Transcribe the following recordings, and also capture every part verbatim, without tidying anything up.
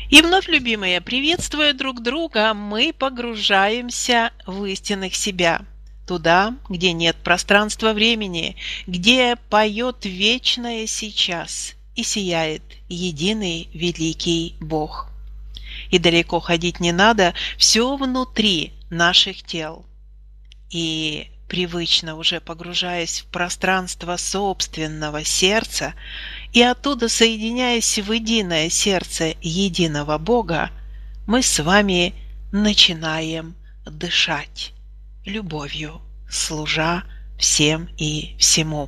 И вновь, любимые, приветствуя друг друга, мы погружаемся в истинных себя. Туда, где нет пространства-времени, где поет вечное сейчас и сияет единый великий Бог. И далеко ходить не надо, все внутри наших тел. И привычно уже погружаясь в пространство собственного сердца и оттуда соединяясь в единое сердце единого Бога, мы с вами начинаем дышать любовью, служа всем и всему.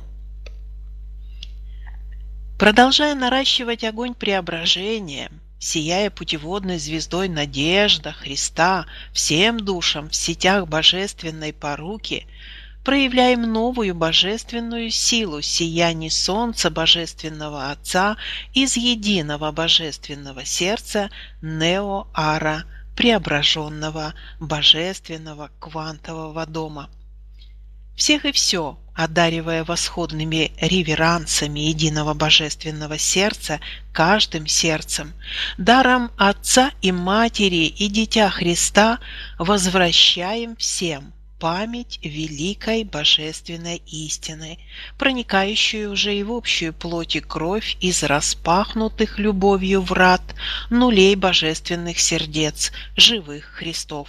Продолжая наращивать огонь преображения, сияя путеводной звездой надежда Христа всем душам в сетях божественной поруки, проявляем новую божественную силу сияний солнца Божественного Отца из единого божественного сердца Нео-Ара, преображенного божественного квантового дома. Всех и все, одаривая восходными реверансами единого божественного сердца каждым сердцем, даром Отца и Матери и Дитя Христа возвращаем всем память великой божественной истины, проникающую уже и в общую плоть и кровь из распахнутых любовью врат нулей божественных сердец, живых Христов.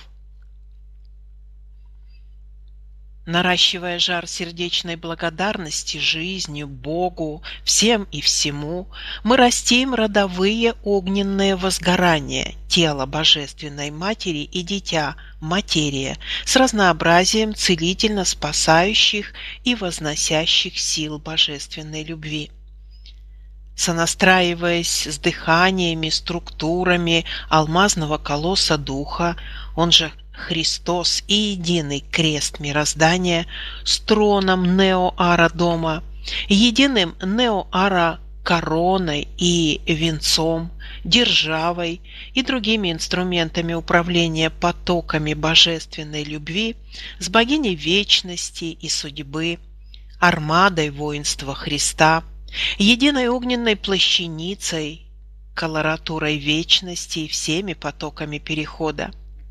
Наращивая жар сердечной благодарности жизнью, Богу, всем и всему, мы растим родовые огненные возгорания тела Божественной Матери и Дитя Материя с разнообразием целительно спасающих и возносящих сил Божественной любви. Сонастраиваясь с дыханиями, структурами алмазного колосса Духа, он же Христос и единый крест мироздания с троном Нео-Ара дома, единым Нео-Ара короной и венцом, державой и другими инструментами управления потоками божественной любви с богиней вечности и судьбы, армадой воинства Христа, единой огненной плащаницей, колоратурой вечности и всеми потоками перехода.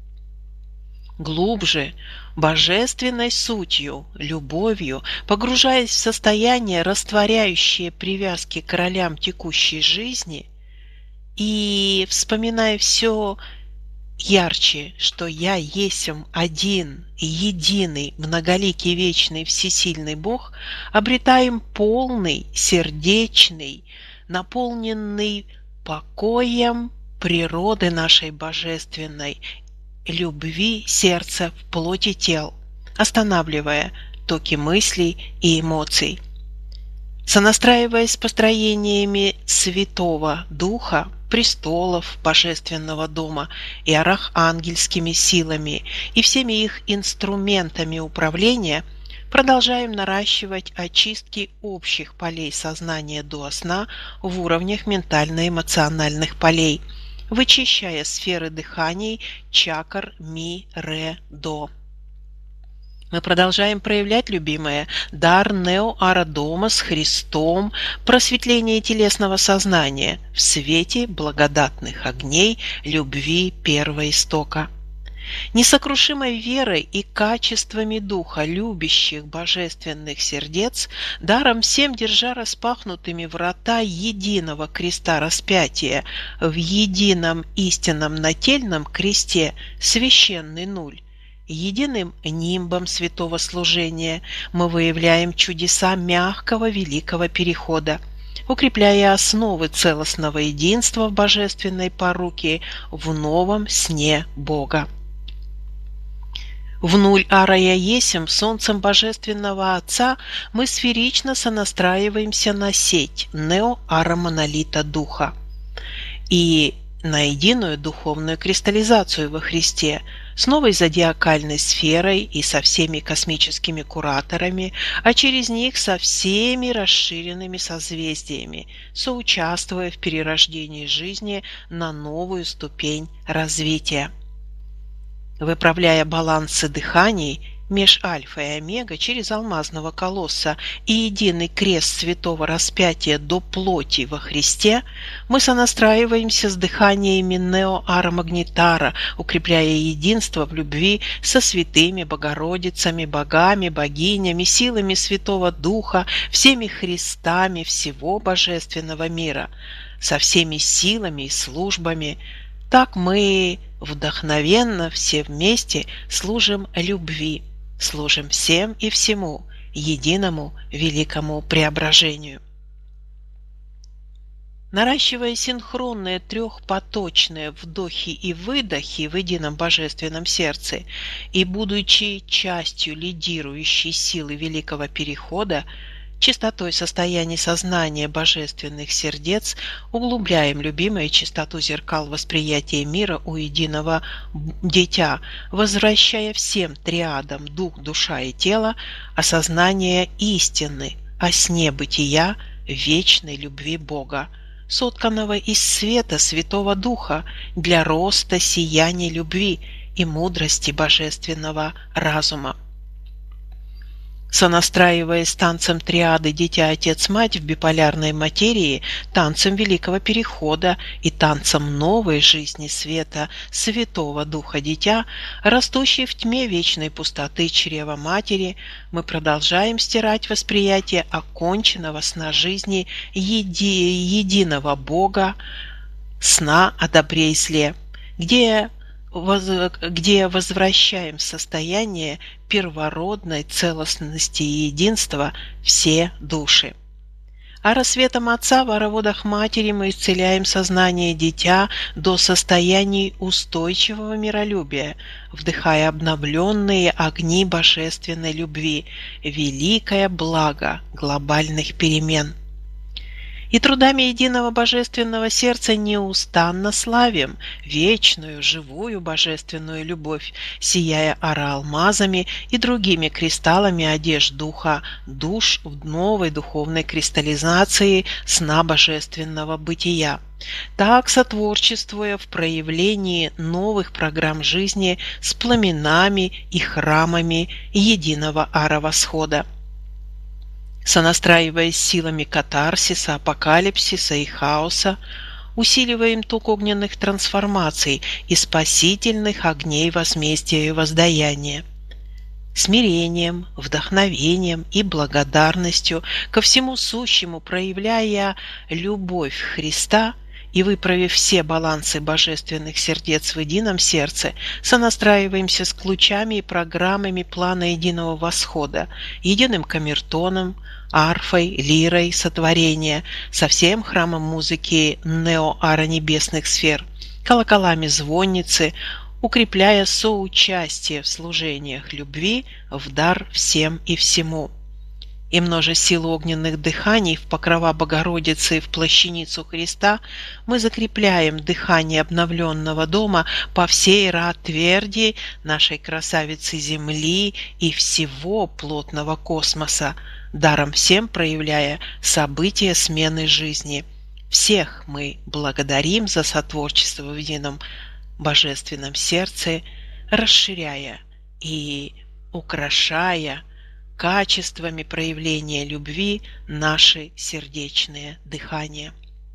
Глубже, божественной сутью, любовью, погружаясь в состояние, растворяющее привязки к ролям текущей жизни, и вспоминая все ярче, что я есмь один, единый, многоликий, вечный, всесильный Бог, обретаем полный, сердечный, наполненный покоем природы нашей божественной любви сердца в плоти тел, останавливая токи мыслей и эмоций. Сонастраиваясь с построениями Святого Духа, престолов Божественного дома и архангельскими силами и всеми их инструментами управления, продолжаем наращивать очистки общих полей сознания до сна в уровнях ментально-эмоциональных полей, вычищая сферы дыханий чакр ми, ре, до. Мы продолжаем проявлять, любимые, дар Нео-Ара дома с Христом, просветление телесного сознания в свете благодатных огней любви первоистока. Несокрушимой верой и качествами духа любящих божественных сердец, даром всем держа распахнутыми врата единого креста распятия в едином истинном нательном кресте священный нуль, единым нимбом святого служения мы выявляем чудеса мягкого великого перехода, укрепляя основы целостного единства в божественной поруке в новом сне Бога. В нуль ара я есмь солнцем Божественного Отца мы сферично сонастраиваемся на сеть Нео-Ара монолита Духа и на единую духовную кристаллизацию во Христе с новой зодиакальной сферой и со всеми космическими кураторами, а через них со всеми расширенными созвездиями, соучаствуя в перерождении жизни на новую ступень развития. Выправляя балансы дыханий, меж альфа и омега через алмазного колосса и единый крест святого распятия до плоти во Христе, мы сонастраиваемся с дыханиями Нео Ара Магнитара, укрепляя единство в любви со святыми Богородицами, богами, богинями, силами Святого Духа, всеми Христами всего божественного мира, со всеми силами и службами. Так мы вдохновенно все вместе служим любви, служим всем и всему, единому великому преображению. Наращивая синхронные трехпоточные вдохи и выдохи в едином божественном сердце и будучи частью лидирующей силы Великого Перехода, чистотой состояний сознания божественных сердец углубляем любимую чистоту зеркал восприятия мира у единого дитя, возвращая всем триадам дух, душа и тело осознание истины о сне бытия вечной любви Бога, сотканного из света Святого Духа для роста сияния любви и мудрости божественного разума. Сонастраиваясь танцем триады Дитя, Отец, Мать в биполярной материи, танцем Великого Перехода и танцем новой жизни света Святого Духа Дитя, растущей в тьме вечной пустоты чрева Матери, мы продолжаем стирать восприятие оконченного сна жизни еди, единого Бога, сна о добре и зле, где где возвращаем состояние первородной целостности и единства все души. А рассветом Отца в хороводах Матери мы исцеляем сознание дитя до состояний устойчивого миролюбия, вдыхая обновленные огни божественной любви, великое благо глобальных перемен. И трудами единого божественного сердца неустанно славим вечную, живую божественную любовь, сияя ара-алмазами и другими кристаллами одежд духа, душ в новой духовной кристаллизации сна божественного бытия. Так сотворчествуя в проявлении новых программ жизни с пламенами и храмами единого ара-восхода. Сонастраиваясь силами катарсиса, апокалипсиса и хаоса, усиливаем ток огненных трансформаций и спасительных огней возмездия и воздаяния. Смирением, вдохновением и благодарностью ко всему сущему проявляя любовь Христа и выправив все балансы божественных сердец в едином сердце, сонастраиваемся с ключами и программами плана единого восхода, единым камертоном, арфой, лирой сотворения, со всем храмом музыки нео-ара небесных сфер, колоколами звонницы, укрепляя соучастие в служениях любви в дар всем и всему. И множа сил огненных дыханий в покрова Богородицы и в плащаницу Христа мы закрепляем дыхание обновленного дома по всей Ра-тверди нашей красавицы Земли и всего плотного космоса, даром всем проявляя события смены жизни. Всех мы благодарим за сотворчество в едином божественном сердце, расширяя и украшая качествами проявления любви наши сердечные дыхания.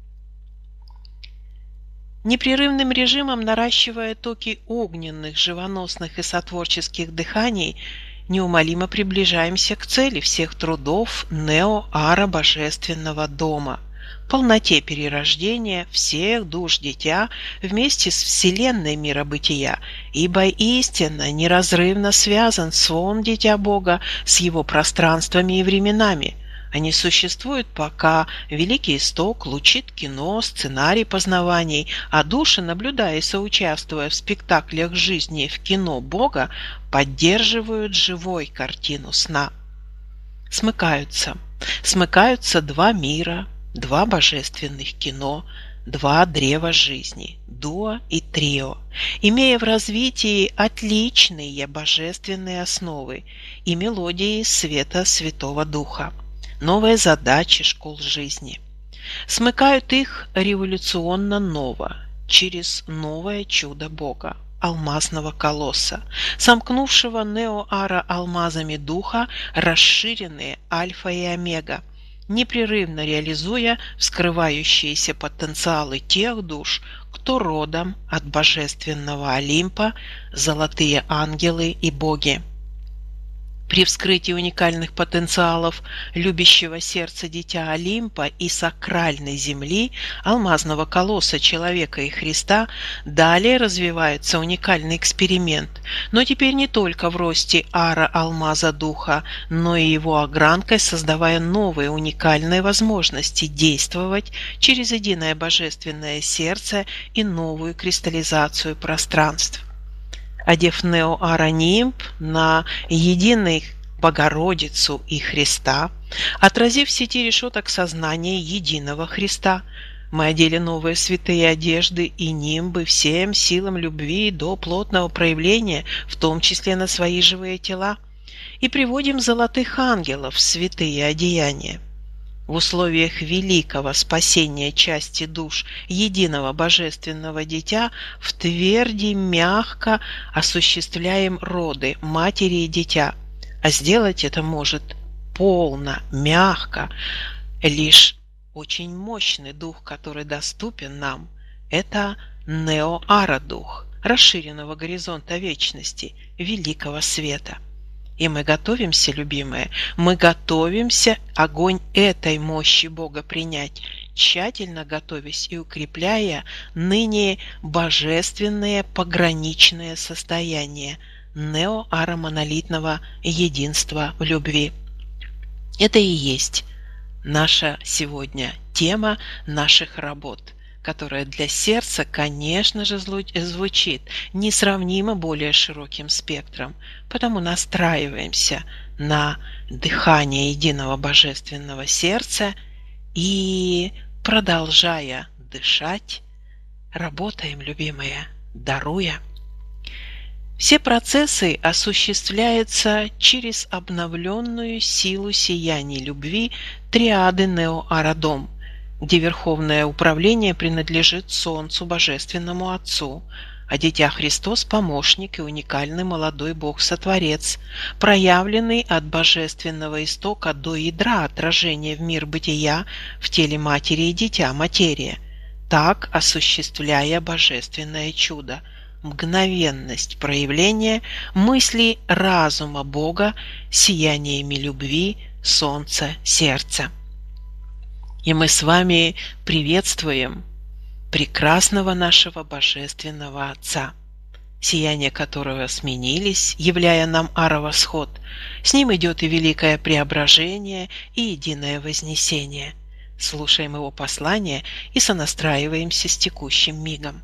Непрерывным режимом наращивая токи огненных, живоносных и сотворческих дыханий, неумолимо приближаемся к цели всех трудов нео-ара божественного дома, полноте перерождения всех душ дитя вместе с вселенной мира бытия, ибо истинно неразрывно связан сон дитя Бога с его пространствами и временами. Они существуют, пока Великий Исток лучит кино, сценарий познаваний, а души, наблюдая и соучаствуя в спектаклях жизни в кино Бога, поддерживают живой картину сна. Смыкаются. Смыкаются два мира, два божественных кино, два древа жизни, дуо и трио, имея в развитии отличные божественные основы и мелодии света Святого Духа, новые задачи школ жизни. Смыкают их революционно ново, через новое чудо Бога, алмазного колосса, сомкнувшего неоара алмазами духа расширенные альфа и омега, непрерывно реализуя вскрывающиеся потенциалы тех душ, кто родом от божественного Олимпа, золотые ангелы и боги. При вскрытии уникальных потенциалов любящего сердца дитя Олимпа и сакральной земли, алмазного колосса человека и Христа, далее развивается уникальный эксперимент, но теперь не только в росте ара алмаза духа, но и его огранкой, создавая новые уникальные возможности действовать через единое божественное сердце и новую кристаллизацию пространств. Одев неоара нимб на единый Богородицу и Христа, отразив сети решеток сознания единого Христа, мы одели новые святые одежды и нимбы всем силам любви до плотного проявления, в том числе на свои живые тела, и приводим золотых ангелов в святые одеяния. В условиях великого спасения части душ единого божественного дитя в тверди мягко осуществляем роды матери и дитя, а сделать это может полно, мягко, лишь очень мощный дух, который доступен нам. Это неоара дух, расширенного горизонта вечности, великого света. И мы готовимся, любимые, мы готовимся огонь этой мощи Бога принять, тщательно готовясь и укрепляя ныне божественные пограничные состояния неоаромонолитного единства в любви. Это и есть наша сегодня тема наших работ, которая для сердца, конечно же, звучит несравнимо более широким спектром, потому настраиваемся на дыхание единого божественного сердца и, продолжая дышать, работаем, любимые, даруя. Все процессы осуществляются через обновленную силу сияния любви триады Неоарадом, где верховное управление принадлежит Солнцу, Божественному Отцу, а Дитя Христос – помощник и уникальный молодой Бог-сотворец, проявленный от божественного истока до ядра отражения в мир бытия в теле матери и дитя материя, так осуществляя божественное чудо – мгновенность проявления мыслей разума Бога сияниями любви Солнца сердца. И мы с вами приветствуем прекрасного нашего Божественного Отца, сияния которого сменились, являя нам аровосход. С ним идет и великое преображение, и единое вознесение. Слушаем его послание и сонастраиваемся с текущим мигом.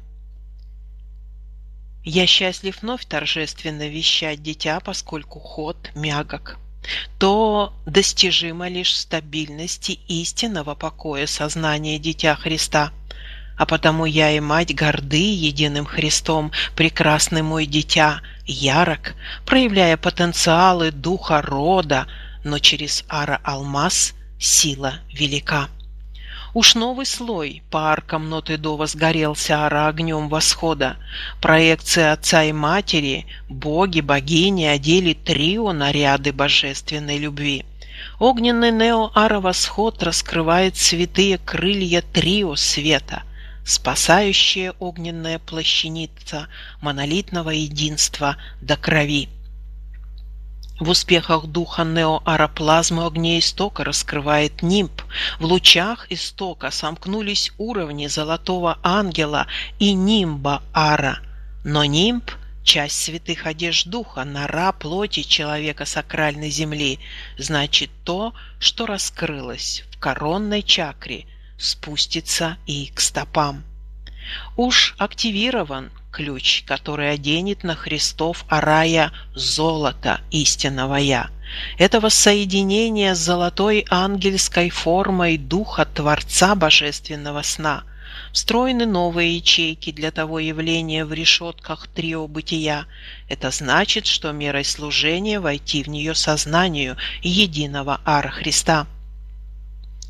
Я счастлив вновь торжественно вещать, дитя, поскольку ход мягок. То достижимо лишь в стабильности истинного покоя сознания Дитя Христа. А потому я и мать горды единым Христом, прекрасный мой дитя, ярок, проявляя потенциалы духа рода, но через ара-алмаз сила велика. Уж новый слой по аркам Ноты-До возгорелся ара огнем восхода. Проекции отца и матери, боги, богини одели трио наряды божественной любви. Огненный нео-ара восход раскрывает святые крылья трио света, спасающая огненная плащаница монолитного единства до крови. В успехах духа неоароплазмы огнеистока раскрывает нимб. В лучах истока сомкнулись уровни золотого ангела и нимба ара. Но нимб – часть святых одежд духа, нора плоти человека сакральной земли, значит то, что раскрылось в коронной чакре, спустится и к стопам. Уж активирован ключ, который оденет на Христов арая золото истинного Я. Это воссоединение с золотой ангельской формой Духа Творца Божественного Сна. Встроены новые ячейки для того явления в решетках трио бытия. Это значит, что мерой служения войти в нее сознанию единого ара Христа.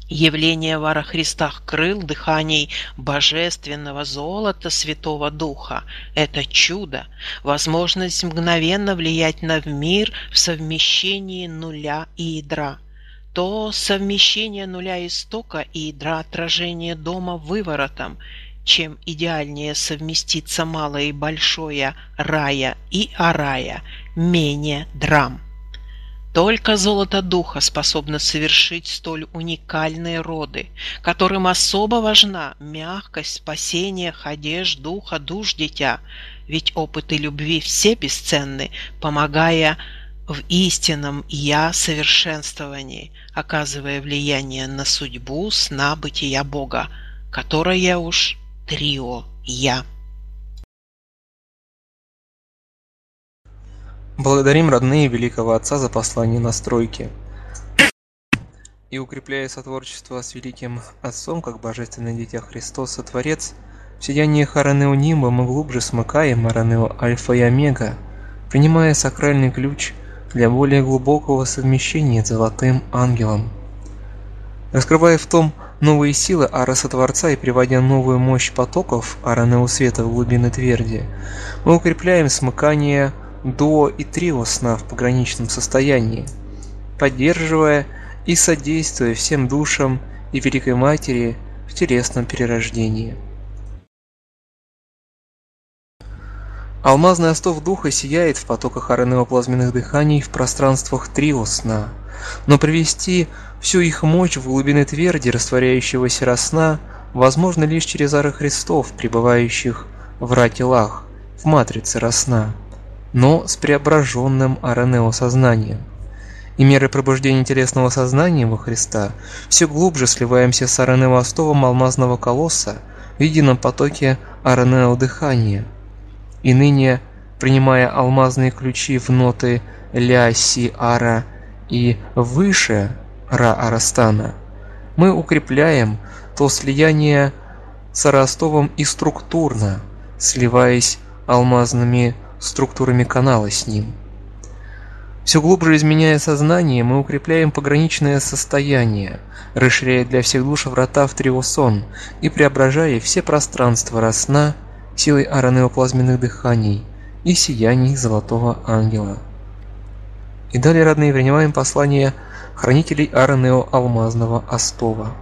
Явление в арахристах крыл дыханий божественного золота Святого Духа– это чудо, возможность мгновенно влиять на мир в совмещении нуля и ядра. То совмещение нуля истока и ядра отражение дома выворотом, чем идеальнее совместиться малое и большое рая и арая, менее драм. Только золото духа способно совершить столь уникальные роды, которым особо важна мягкость спасения ходеж духа душ дитя, ведь опыты любви все бесценны, помогая в истинном «я» совершенствовании, оказывая влияние на судьбу сна бытия Бога, которое уж трио «я». Благодарим родные великого Отца за послание настройки. И укрепляя сотворчество с великим Отцом, как божественное дитя Христос и Творец, в сиянии Харанео Нимба мы глубже смыкаем Аранео Альфа и Омега, принимая сакральный ключ для более глубокого совмещения с Золотым Ангелом. Раскрывая в том новые силы Араса Творца и приводя новую мощь потоков Аранео Света в глубины тверди, мы укрепляем смыкание дуо и трио сна в пограничном состоянии, поддерживая и содействуя всем душам и Великой Матери в телесном перерождении. Алмазный остов духа сияет в потоках аранеоплазменных дыханий в пространствах трио сна, но привести всю их мощь в глубины тверди растворяющегося росна возможно лишь через ары Христов, пребывающих в ра-телах, в матрице росна, но с преображенным аранео-сознанием. И мерой пробуждения телесного сознания во Христа все глубже сливаемся с аранео-остовом алмазного колосса в едином потоке аранео-дыхания. И ныне, принимая алмазные ключи в ноты ля-си-ара и выше ра-арастана, мы укрепляем то слияние с арастовым и структурно, сливаясь алмазными структурами канала с ним. Все глубже изменяя сознание, мы укрепляем пограничное состояние, расширяя для всех душ врата в триосон и преображая все пространства росна силой аранеоплазменных дыханий и сияний Золотого Ангела. И далее, родные, принимаем послание хранителей аранео алмазного остова.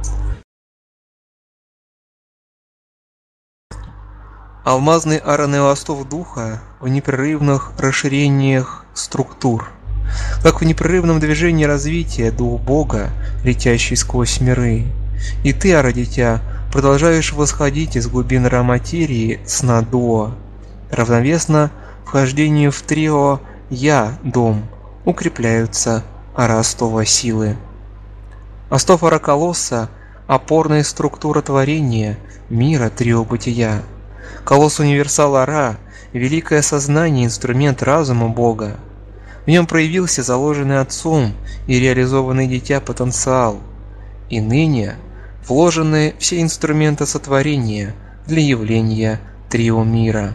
Алмазный аранео-остов духа в непрерывных расширениях структур, как в непрерывном движении развития дух Бога, летящий сквозь миры. И ты, ара-дитя, продолжаешь восходить из глубин ра-материи сна дуо, равновесно вхождению в трио «Я» дом, укрепляются ара-остова силы. Остов ара-колосса – опорная структура творения, мира трио бытия. Колосс универсала Ра – великое сознание, инструмент разума Бога. В нем проявился заложенный Отцом и реализованный дитя потенциал. И ныне вложены все инструменты сотворения для явления трио мира.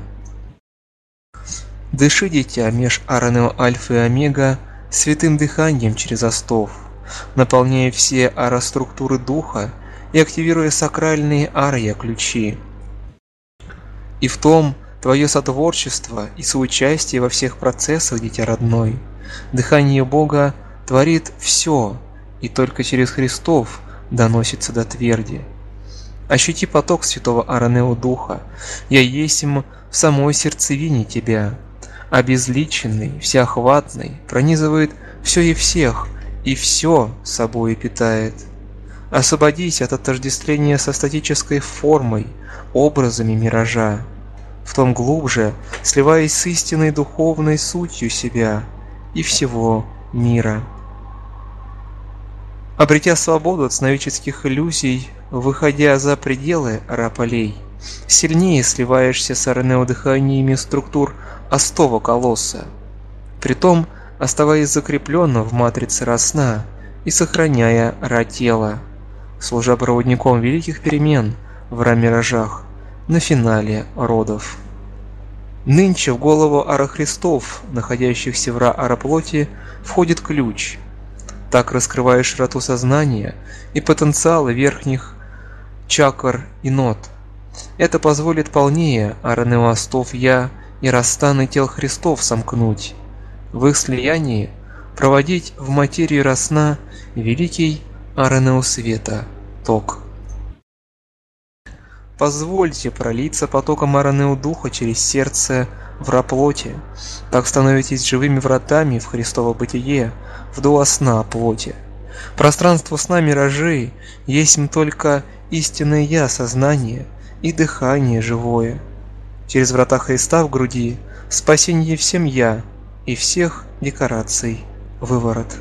Дыши, дитя, меж аранео Альфа и Омега святым дыханием через остов, наполняя все ара-структуры духа и активируя сакральные ария-ключи. И в том твое сотворчество и соучастие во всех процессах, дитя родной. Дыхание Бога творит все, и только через Христов доносится до тверди. Ощути поток святого аранео Духа, я есмь в самой сердцевине тебя, обезличенный, всеохватный, пронизывает все и всех, и все собой питает. Освободись от отождествления со статической формой, образами миража, в том глубже, сливаясь с истинной духовной сутью себя и всего мира. Обретя свободу от сновидческих иллюзий, выходя за пределы ра-полей, сильнее сливаешься с аранео-дыханиями структур остова колосса, притом оставаясь закрепленным в матрице ра-сна и сохраняя ра-тело, служа проводником великих перемен в ра-миражах на финале родов. Нынче в голову ара-христов, находящихся в ра-ара-плоти, входит ключ. Так раскрываешь широту сознания и потенциалы верхних чакр и нот. Это позволит полнее аранеостов Я и расстаны тел Христов сомкнуть, в их слиянии проводить в материи росна великий аранео света, ток. Позвольте пролиться потоком аранео духа через сердце в раплоте, так становитесь живыми вратами в Христово бытие, в дуосна плоти. Пространство сна миражей есть им только истинное Я сознание и дыхание живое. Через врата Христа в груди спасенье всем Я и всех декораций выворот.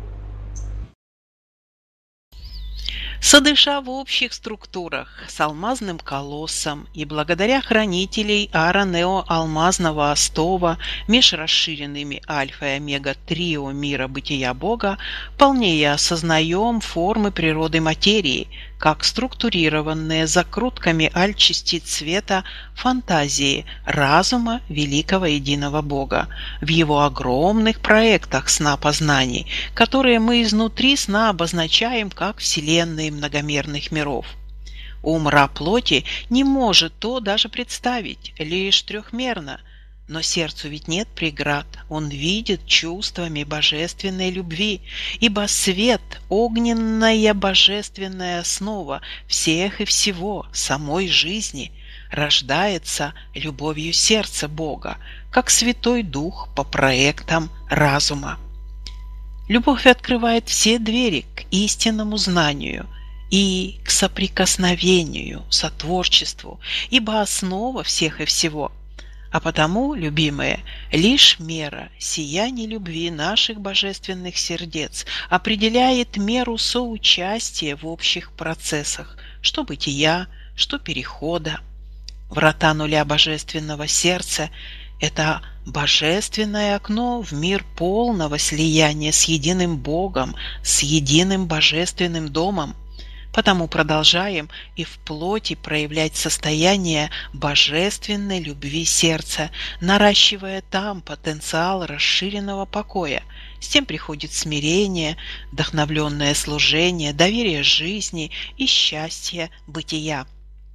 Содыша в общих структурах с алмазным колоссом и благодаря хранителей Аранео алмазного остова меж расширенными альфа и омега трио мира бытия Бога, полнее осознаем формы природы материи, как структурированные закрутками аль-частиц света фантазии разума великого единого Бога в его огромных проектах сна познаний, которые мы изнутри сна обозначаем как вселенные многомерных миров. Ум ра-плоти не может то даже представить, лишь трехмерно, но сердцу ведь нет преград, он видит чувствами божественной любви, ибо свет – огненная божественная основа всех и всего, самой жизни, рождается любовью сердца Бога, как Святой Дух по проектам разума. Любовь открывает все двери к истинному знанию и к соприкосновению, сотворчеству, ибо основа всех и всего. А потому, любимые, лишь мера сияния любви наших божественных сердец определяет меру соучастия в общих процессах, что бытия, что перехода. Врата нуля божественного сердца – это божественное окно в мир полного слияния с единым Богом, с единым божественным домом. Потому продолжаем и в плоти проявлять состояние божественной любви сердца, наращивая там потенциал расширенного покоя. С тем приходит смирение, вдохновленное служение, доверие жизни и счастье бытия.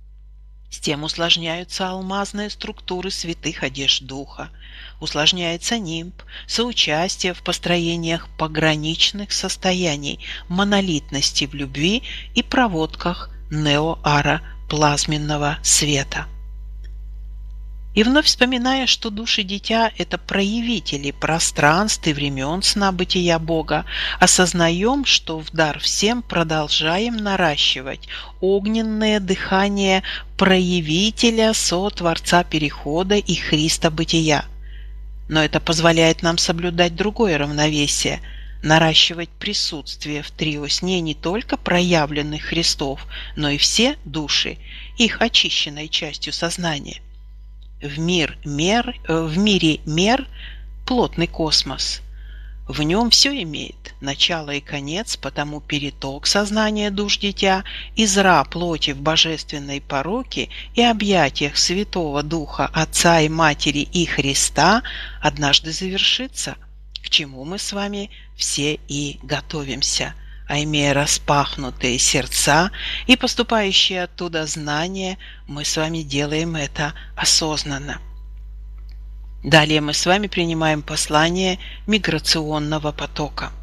С тем усложняются алмазные структуры святых одежд духа, усложняется нимб, соучастие в построениях пограничных состояний, монолитности в любви и проводках неоара плазменного света. И вновь вспоминая, что души дитя – это проявители пространств и времен сна бытия Бога, осознаем, что в дар всем продолжаем наращивать огненное дыхание проявителя со-творца перехода и Христа бытия. Но это позволяет нам соблюдать другое равновесие – наращивать присутствие в трио сне не только проявленных Христов, но и все души, их очищенной частью сознания. В, мир, мер, в мире мер – плотный космос. В нем все имеет начало и конец, потому переток сознания душ дитя из ра плоти в божественной пороке и объятиях Святого Духа Отца и Матери и Христа однажды завершится, к чему мы с вами все и готовимся. А имея распахнутые сердца и поступающие оттуда знания, мы с вами делаем это осознанно. Далее мы с вами принимаем послание миграционного потока.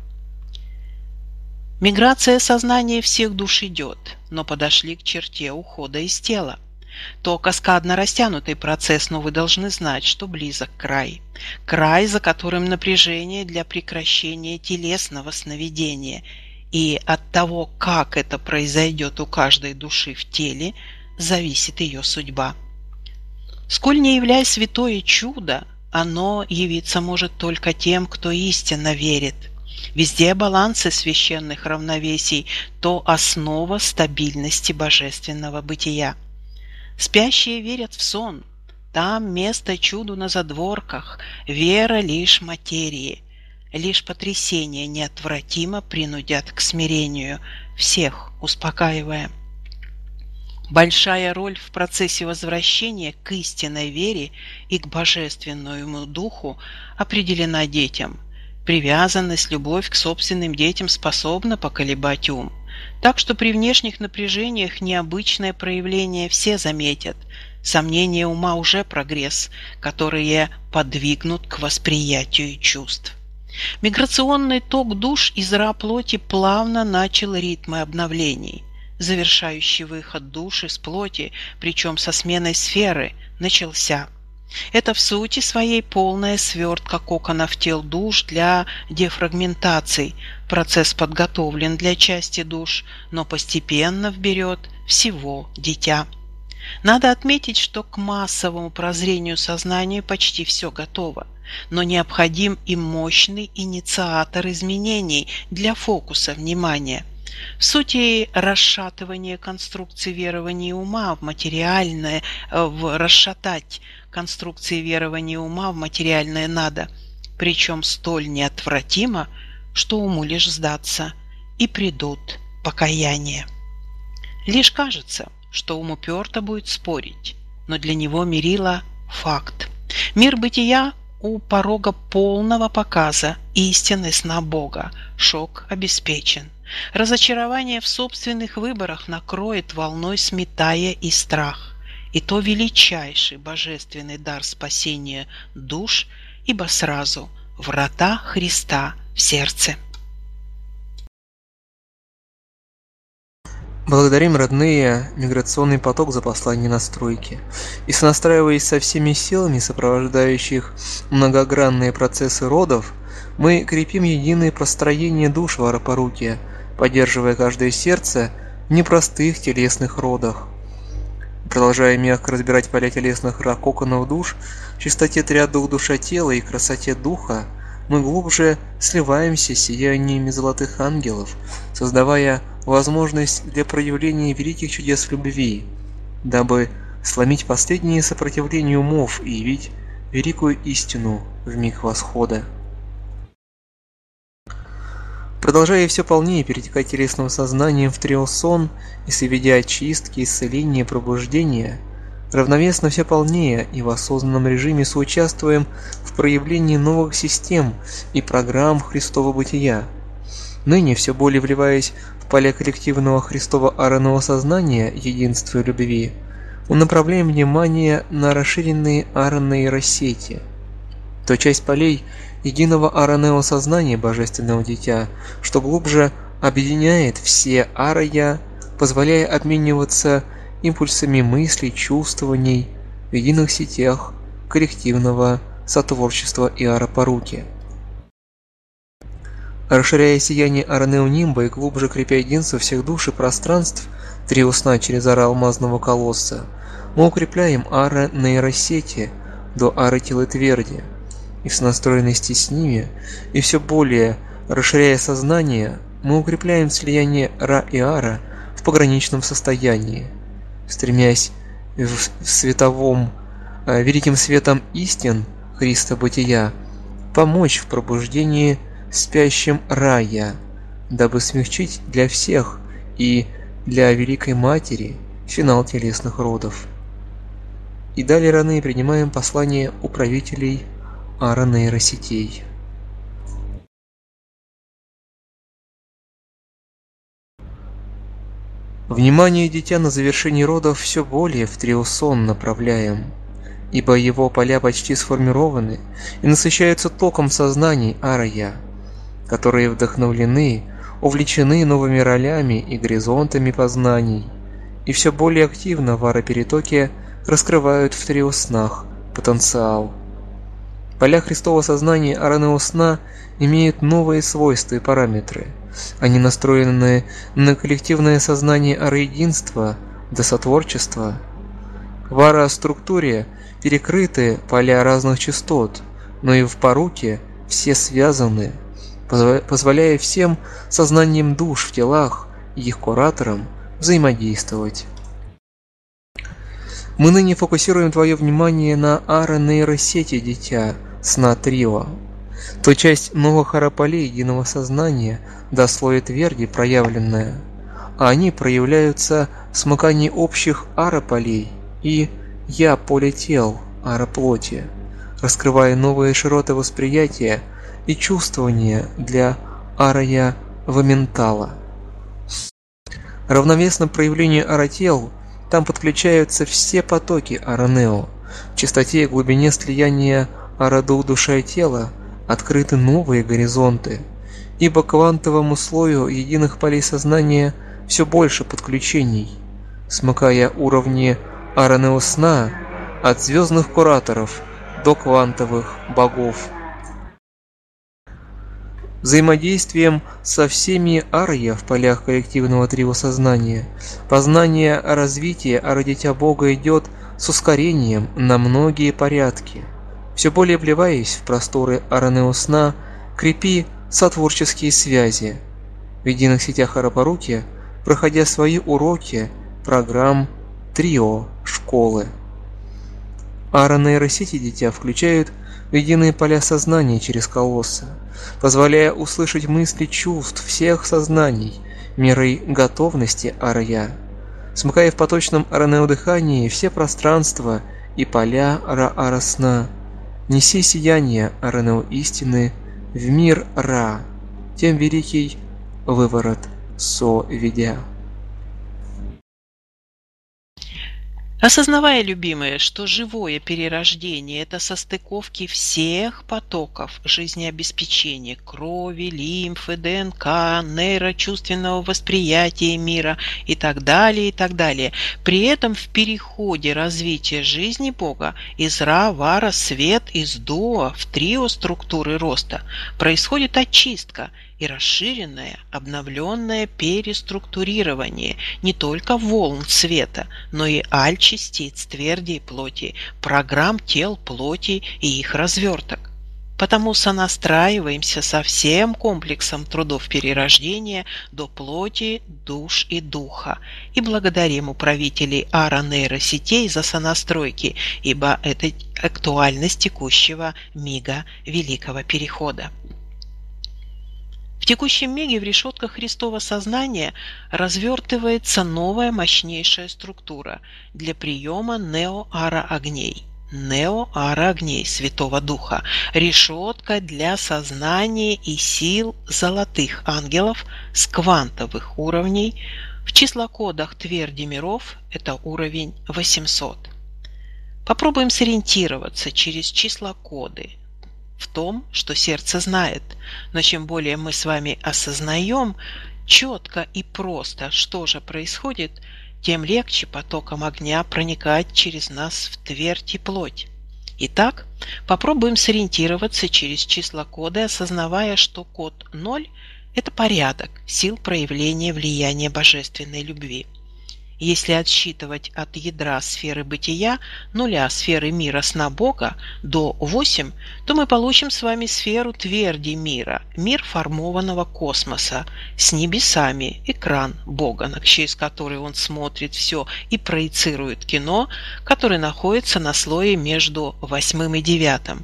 Миграция сознания всех душ идет, но подошли к черте ухода из тела. То каскадно растянутый процесс, но вы должны знать, что близок край. Край, за которым напряжение для прекращения телесного сновидения – и от того, как это произойдет у каждой души в теле, зависит ее судьба. Сколь не являясь святое чудо, оно явиться может только тем, кто истинно верит. Везде балансы священных равновесий, то основа стабильности божественного бытия. Спящие верят в сон, там место чуду на задворках, вера лишь материи. Лишь потрясения неотвратимо принудят к смирению, всех успокаивая. Большая роль в процессе возвращения к истинной вере и к божественному духу определена детям. Привязанность, любовь к собственным детям способна поколебать ум. Так что при внешних напряжениях необычное проявление все заметят. Сомнения ума уже прогресс, которые подвигнут к восприятию чувств. Миграционный ток душ из ра плоти плавно начал ритмы обновлений. Завершающий выход душ из плоти, причем со сменой сферы, начался. Это в сути своей полная свертка коконов тел душ для дефрагментаций. Процесс подготовлен для части душ, но постепенно вберет всего дитя. Надо отметить, что к массовому прозрению сознания почти все готово, но необходим и мощный инициатор изменений для фокуса внимания. В сути расшатывание конструкции верований ума в материальное, в расшатать конструкции верования ума в материальное надо, причем столь неотвратимо, что уму лишь сдаться, и придут покаяние. Лишь кажется, что ум уперто будет спорить, но для него мерило факт. Мир бытия у порога полного показа истины сна Бога. Шок обеспечен. Разочарование в собственных выборах накроет волной, сметая и страх. И то величайший божественный дар спасения душ, ибо сразу врата Христа в сердце. Благодарим, родные, миграционный поток за послание настройки. И сонастраиваясь со всеми силами, сопровождающих многогранные процессы родов, мы крепим единое построение душ в Арапарукье, поддерживая каждое сердце в непростых телесных родах. Продолжая мягко разбирать поля телесных коконов душ, в чистоте триадух душа тела и красоте духа, мы глубже сливаемся с сияниями золотых ангелов, создавая возможность для проявления великих чудес любви, дабы сломить последние сопротивления умов и явить великую истину в миг восхода. Продолжая все полнее перетекать телесным сознанием в триосон и соведя очистки, исцеления, пробуждения, равновесно все полнее и в осознанном режиме соучаствуем в проявлении новых систем и программ Христова бытия. Ныне, все более вливаясь в поля коллективного Христова аронного сознания, единства и любви, мы направляем внимание на расширенные аронные рассети, то часть полей единого аронео сознания Божественного Дитя, что глубже объединяет все арая, позволяя обмениваться импульсами мыслей, чувствований в единых сетях коллективного сотворчества и Арапаруки. Расширяя сияние Аронео-нимба и глубже крепя единство всех душ и пространств трио сна через ара алмазного колосса, мы укрепляем ара нейросети до ары тела тверди, и в сонастроенности с ними, и все более расширяя сознание, мы укрепляем слияние ра и ара в пограничном состоянии, стремясь в световом, э, великим светом истин Христа бытия помочь в пробуждении спящим рая, дабы смягчить для всех и для Великой Матери финал телесных родов. И далее раны принимаем послание управителей аронейросетей. Внимание дитя на завершении родов все более в триосон направляем, ибо его поля почти сформированы и насыщаются током сознаний арая, которые вдохновлены, увлечены новыми ролями и горизонтами познаний, и все более активно в ароперетоке раскрывают в триоснах потенциал. Поля Христового сознания аронеосна имеют новые свойства и параметры. Они настроены на коллективное сознание ароединства до сотворчества. В аро-структуре перекрыты поля разных частот, но и в паруке все связаны, позволяя всем сознанием душ в телах и их кураторам взаимодействовать. Мы ныне фокусируем твое внимание на аронейросети дитя сна трио, то часть новых арополей единого сознания до слоя тверди проявленная, а они проявляются в смыкании общих арополей и я поле тел ароплоти, раскрывая новые широты восприятия и чувствование для арая ваментала. Равновесно проявлению арател там подключаются все потоки аранео. В чистоте и глубине слияния араду душа и тела открыты новые горизонты, ибо к квантовому слою единых полей сознания все больше подключений, смыкая уровни аранео сна от звездных кураторов до квантовых богов. Взаимодействием со всеми арья в полях коллективного трио сознания познание развития ара-дитя Бога идет с ускорением на многие порядки. Все более вливаясь в просторы аранео сна, крепи сотворческие связи. В единых сетях Арапаруки, проходя свои уроки программ трио школы. Ара-нейросети дитя включают в единые поля сознания через колоссы, позволяя услышать мысли чувств всех сознаний, мерой готовности ара-я, смыкая в поточном аранео-дыхании все пространства и поля ра-ара-сна. Неси сияние аранео-истины в мир Ра, тем великий выворот со-ведя. Осознавая, любимые, что живое перерождение – это состыковки всех потоков жизнеобеспечения, крови, лимфы, ДНК, нейрочувственного восприятия мира и так далее, и так далее. При этом в переходе развития жизни Бога из Ра, Вара, Свет, из Дуа в трио структуры роста происходит очистка и расширенное, обновленное переструктурирование не только волн света, но и аль-частиц тверди и плоти, программ тел плоти и их разверток. Потому сонастраиваемся со всем комплексом трудов перерождения до плоти, душ и духа и благодарим управителей ара-нейросетей за сонастройки, ибо это актуальность текущего мига Великого Перехода. В текущем миге в решетках Христова сознания развертывается новая мощнейшая структура для приема нео-ара-огней. Нео-ара-огней Святого Духа. Решетка для сознания и сил золотых ангелов с квантовых уровней. В числокодах тверди миров это уровень восемьсот. Попробуем сориентироваться через числокоды в том, что сердце знает, но чем более мы с вами осознаем четко и просто, что же происходит, тем легче потоком огня проникать через нас в твердь и плоть. Итак, попробуем сориентироваться через числокоды, осознавая, что код ноль – это порядок, сил проявления влияния божественной любви. Если отсчитывать от ядра сферы бытия, нуля сферы мира сна Бога, до восемь, то мы получим с вами сферу тверди мира, мир формованного космоса, с небесами, экран Бога, через который он смотрит все и проецирует кино, которое находится на слое между восьмым и девятым.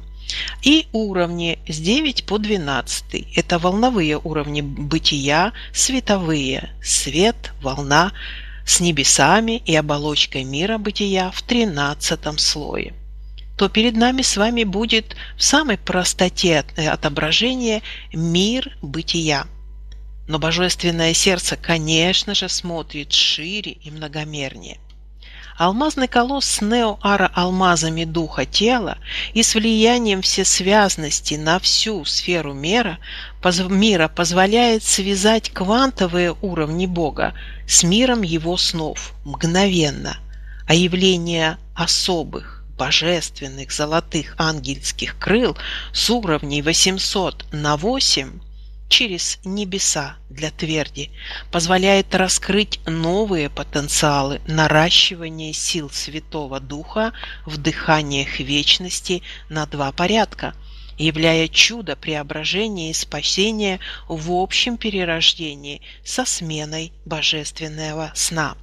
И уровни с девяти по двенадцать. Это волновые уровни бытия, световые, свет, волна, с небесами и оболочкой мира бытия в тринадцатом слое. То перед нами с вами будет в самой простоте отображения мир бытия. Но божественное сердце, конечно же, смотрит шире и многомернее. Алмазный колосс с нео-ара-алмазами духа тела и с влиянием всесвязности на всю сферу мира, поз мира позволяет связать квантовые уровни Бога с миром его снов мгновенно, а явление особых, божественных, золотых ангельских крыл с уровней восемьсот на восемь через небеса для тверди позволяет раскрыть новые потенциалы наращивания сил Святого Духа в дыханиях вечности на два порядка, являя чудо преображения и спасения в общем перерождении со сменой божественного сна.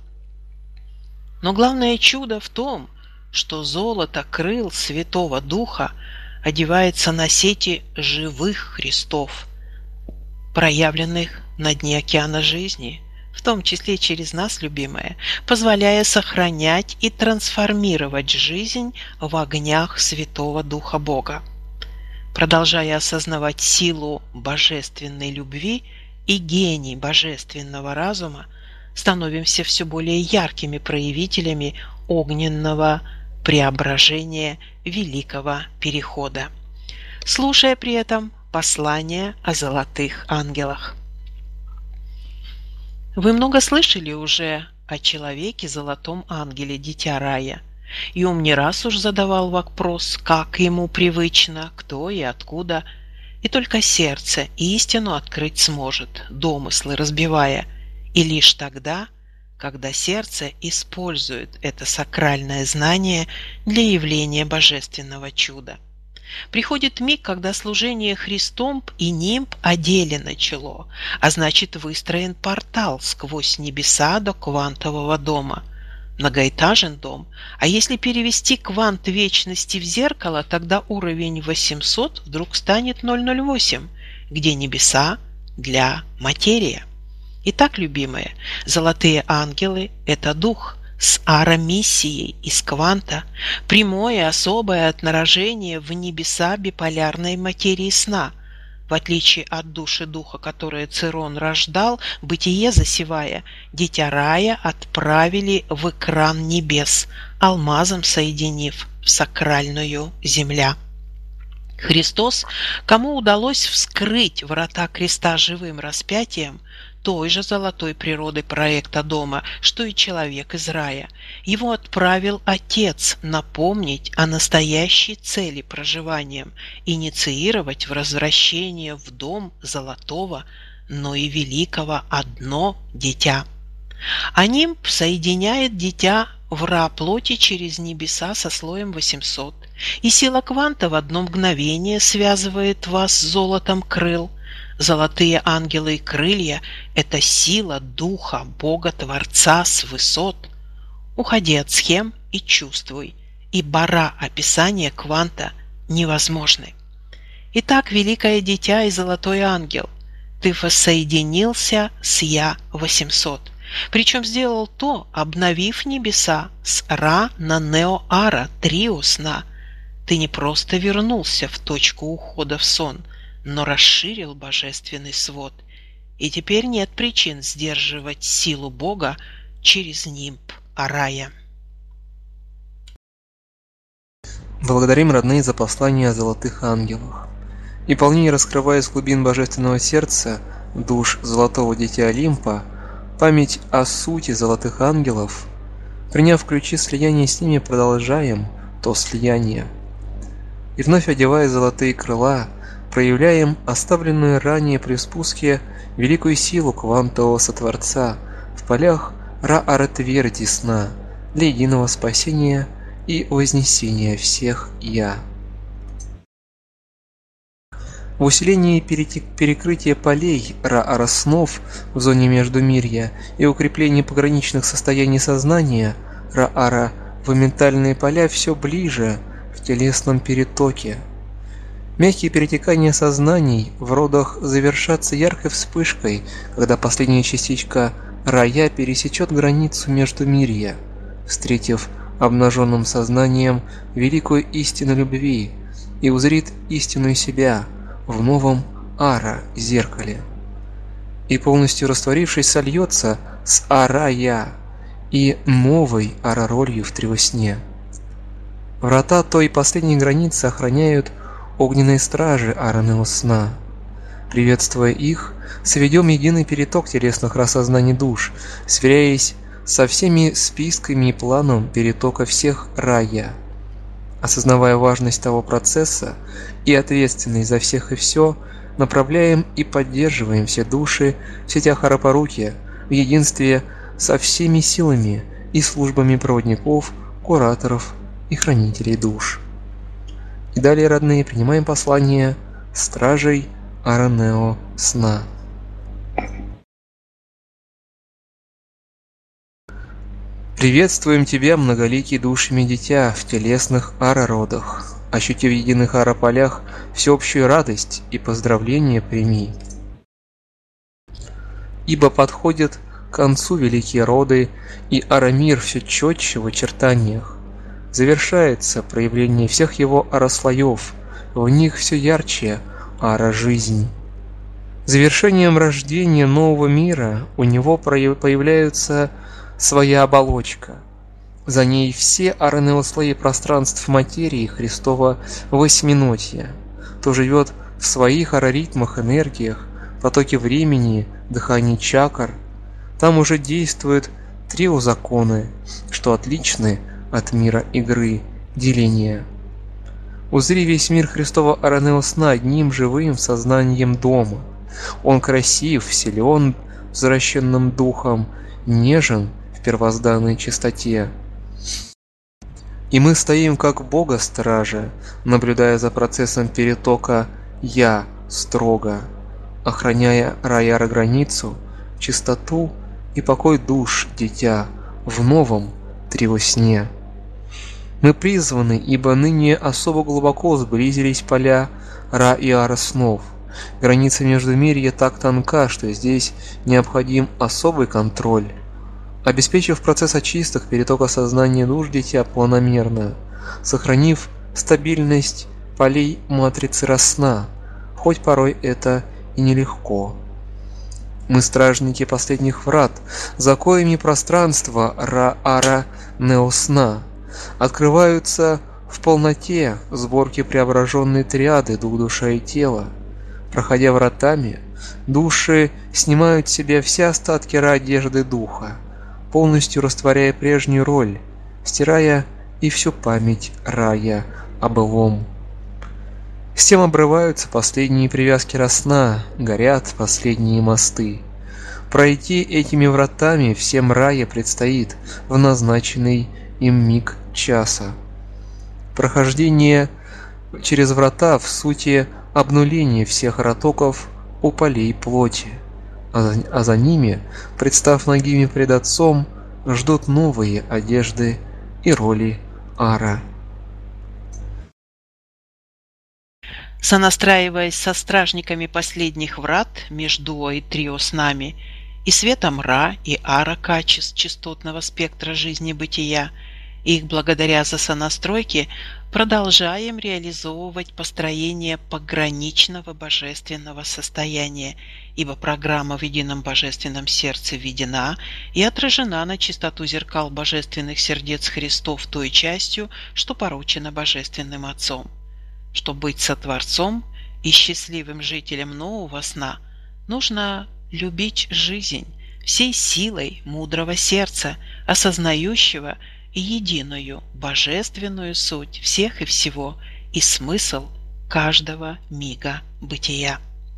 Но главное чудо в том, что золото крыл Святого Духа одевается на сети живых Христов, проявленных на дне океана жизни, в том числе через нас, любимые, позволяя сохранять и трансформировать жизнь в огнях Святого Духа Бога. Продолжая осознавать силу божественной любви и гений божественного разума, становимся все более яркими проявителями огненного преображения великого перехода, слушая при этом послание о золотых ангелах. Вы много слышали уже о человеке золотом ангеле, дитя рая, и ум не раз уж задавал вопрос, как ему привычно, кто и откуда, и только сердце истину открыть сможет, домыслы разбивая, и лишь тогда, когда сердце использует это сакральное знание для явления божественного чуда. Приходит миг, когда служение Христом и нимб о деле начало, а значит выстроен портал сквозь небеса до квантового дома. Многоэтажен дом, а если перевести квант вечности в зеркало, тогда уровень восемьсот вдруг станет ноль ноль восемь, где небеса для материя. Итак, любимые, золотые ангелы – это дух с аромиссией из кванта, прямое особое отражение в небеса биполярной материи сна. В отличие от души духа, которое Цирон рождал, бытие засевая, дитя рая отправили в экран небес, алмазом соединив в сакральную земля. Христос, кому удалось вскрыть врата креста живым распятием, той же золотой природы проекта дома, что и человек из рая. Его отправил Отец напомнить о настоящей цели проживания, инициировать возвращение в дом золотого, но и великого одно дитя. А нимб соединяет дитя в ра плоти через небеса со слоем восемьсот, и сила кванта в одно мгновение связывает вас с золотом крыл. Золотые ангелы и крылья – это сила духа Бога-Творца с высот. Уходи от схем и чувствуй, и бара описания кванта невозможны. Итак, великое дитя и золотой ангел, ты воссоединился с Я восемьсот, причем сделал то, обновив небеса с Ра на Нео-Ара, трио сна. Ты не просто вернулся в точку ухода в сон, но расширил божественный свод, и теперь нет причин сдерживать силу Бога через нимб рая. Благодарим, родные, за послание о золотых ангелах. И полнее раскрывая из глубин божественного сердца душ золотого дитя Олимпа память о сути золотых ангелов, приняв ключи слияния с ними, продолжаем то слияние. И вновь одевая золотые крыла, проявляем оставленную ранее при спуске великую силу квантового сотворца в полях Ра-Ара-Тверди сна для единого спасения и вознесения всех Я. В усилении перекрытия полей Ра-Ара снов в зоне Междумирья и укреплении пограничных состояний сознания Ра-Ара в ментальные поля все ближе в телесном перетоке. Мягкие перетекания сознаний в родах завершатся яркой вспышкой, когда последняя частичка рая пересечет границу Междумирья, встретив обнаженным сознанием великую истину любви и узрит истинную себя в новом Ара-зеркале. И полностью растворившись, сольется с Ара-Я и новой Ара-ролью в тревосне. Врата той последней границы охраняют огненные стражи Аранео сна. Приветствуя их, сведем единый переток телесных рассознаний душ, сверяясь со всеми списками и планом перетока всех рая. Осознавая важность того процесса и ответственность за всех и все, направляем и поддерживаем все души в сетях Арапарухи в единстве со всеми силами и службами проводников, кураторов и хранителей душ. И далее, родные, принимаем послание стражей Аранео сна. Приветствуем тебя, многоликий душами дитя, в телесных ара-родах. Ощутив в единых ара-полях всеобщую радость и поздравления прими. Ибо подходят к концу великие роды, и ара-мир все четче в очертаниях. Завершается проявление всех его арослоев в них все ярче ара жизни. Завершением рождения нового мира у него появляется своя оболочка. За ней все аренеослои пространств материи Христова восьминотия, то живет в своих араритмах, энергиях, потоке времени, дыхании чакр. Там уже действуют трио-законы, что отличны от мира игры, деления. Узри весь мир Христова аренеосна одним живым сознанием дома. Он красив, силен возвращенным духом, нежен в первозданной чистоте. И мы стоим как Бога стража, наблюдая за процессом перетока «Я» строго, охраняя раяра границу, чистоту и покой душ, дитя, в новом триосне. Мы призваны, ибо ныне особо глубоко сблизились поля Ра и Ара снов. Граница между мирья так тонка, что здесь необходим особый контроль. Обеспечив процесс очисток перетока сознания душ дитя планомерно, сохранив стабильность полей матрицы Росна, хоть порой это и нелегко. Мы стражники последних врат, за коими пространства Ра-Ара Неосна открываются в полноте сборки преображенной триады дух, душа и тело. Проходя вратами, души снимают с себя все остатки одежды духа, полностью растворяя прежнюю роль, стирая и всю память рая о былом. С тем обрываются последние привязки Росна, горят последние мосты. Пройти этими вратами всем рая предстоит в назначенный им миг часа. Прохождение через врата в сути обнуление всех ротоков у полей плоти, а за, а за ними, представ нагими пред Отцом, ждут новые одежды и роли ара. Сонастраиваясь со стражниками последних врат между и трио с нами, и светом Ра и Ара качеств частотного спектра жизни-бытия, их благодаря за сонастройки продолжаем реализовывать построение пограничного божественного состояния, ибо программа в едином божественном сердце введена и отражена на чистоту зеркал божественных сердец Христов той частью, что поручено Божественным Отцом. Чтобы быть сотворцом и счастливым жителем нового сна, нужно любить жизнь всей силой мудрого сердца, осознающего единую божественную суть всех и всего и смысл каждого мига бытия.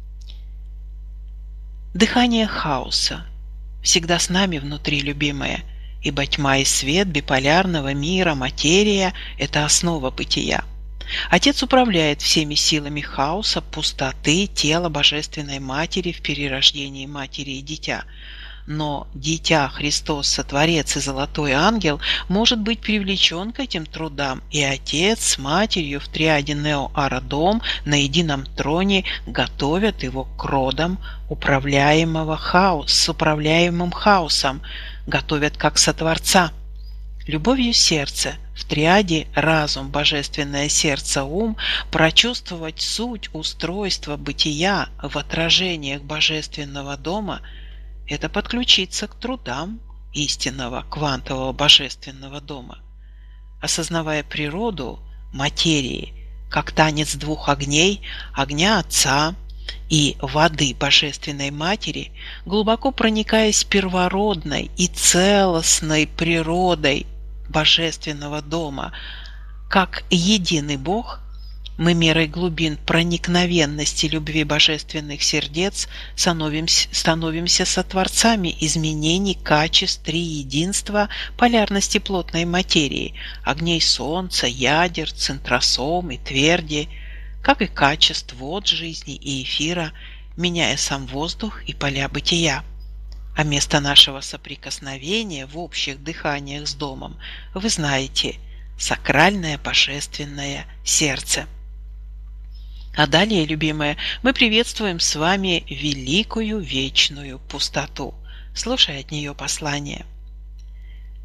Дыхание хаоса всегда с нами внутри, любимые, ибо тьма и свет биполярного мира, материя – это основа бытия. Отец управляет всеми силами хаоса, пустоты, тела Божественной Матери в перерождении матери и дитя. Но Дитя, Христос, Сотворец и Золотой Ангел может быть привлечен к этим трудам, и Отец с Матерью в триаде Нео-Ара-Дом на едином троне готовят его к родам управляемого хаос, с управляемым хаосом, готовят как Сотворца. Любовью сердца в триаде разум, божественное сердце, ум прочувствовать суть устройства бытия в отражениях Божественного дома – это подключиться к трудам истинного квантового Божественного дома. Осознавая природу материи как танец двух огней, огня Отца и воды Божественной Матери, глубоко проникаясь первородной и целостной природой Божественного дома, как единый Бог, мы мерой глубин проникновенности любви божественных сердец становимся, становимся сотворцами изменений качеств триединства полярности плотной материи, огней солнца, ядер, центросом и тверди, как и качеств вод жизни и эфира, меняя сам воздух и поля бытия. А место нашего соприкосновения в общих дыханиях с домом вы знаете – сакральное божественное сердце. А далее, любимые, мы приветствуем с вами великую вечную пустоту. Слушай от нее послание.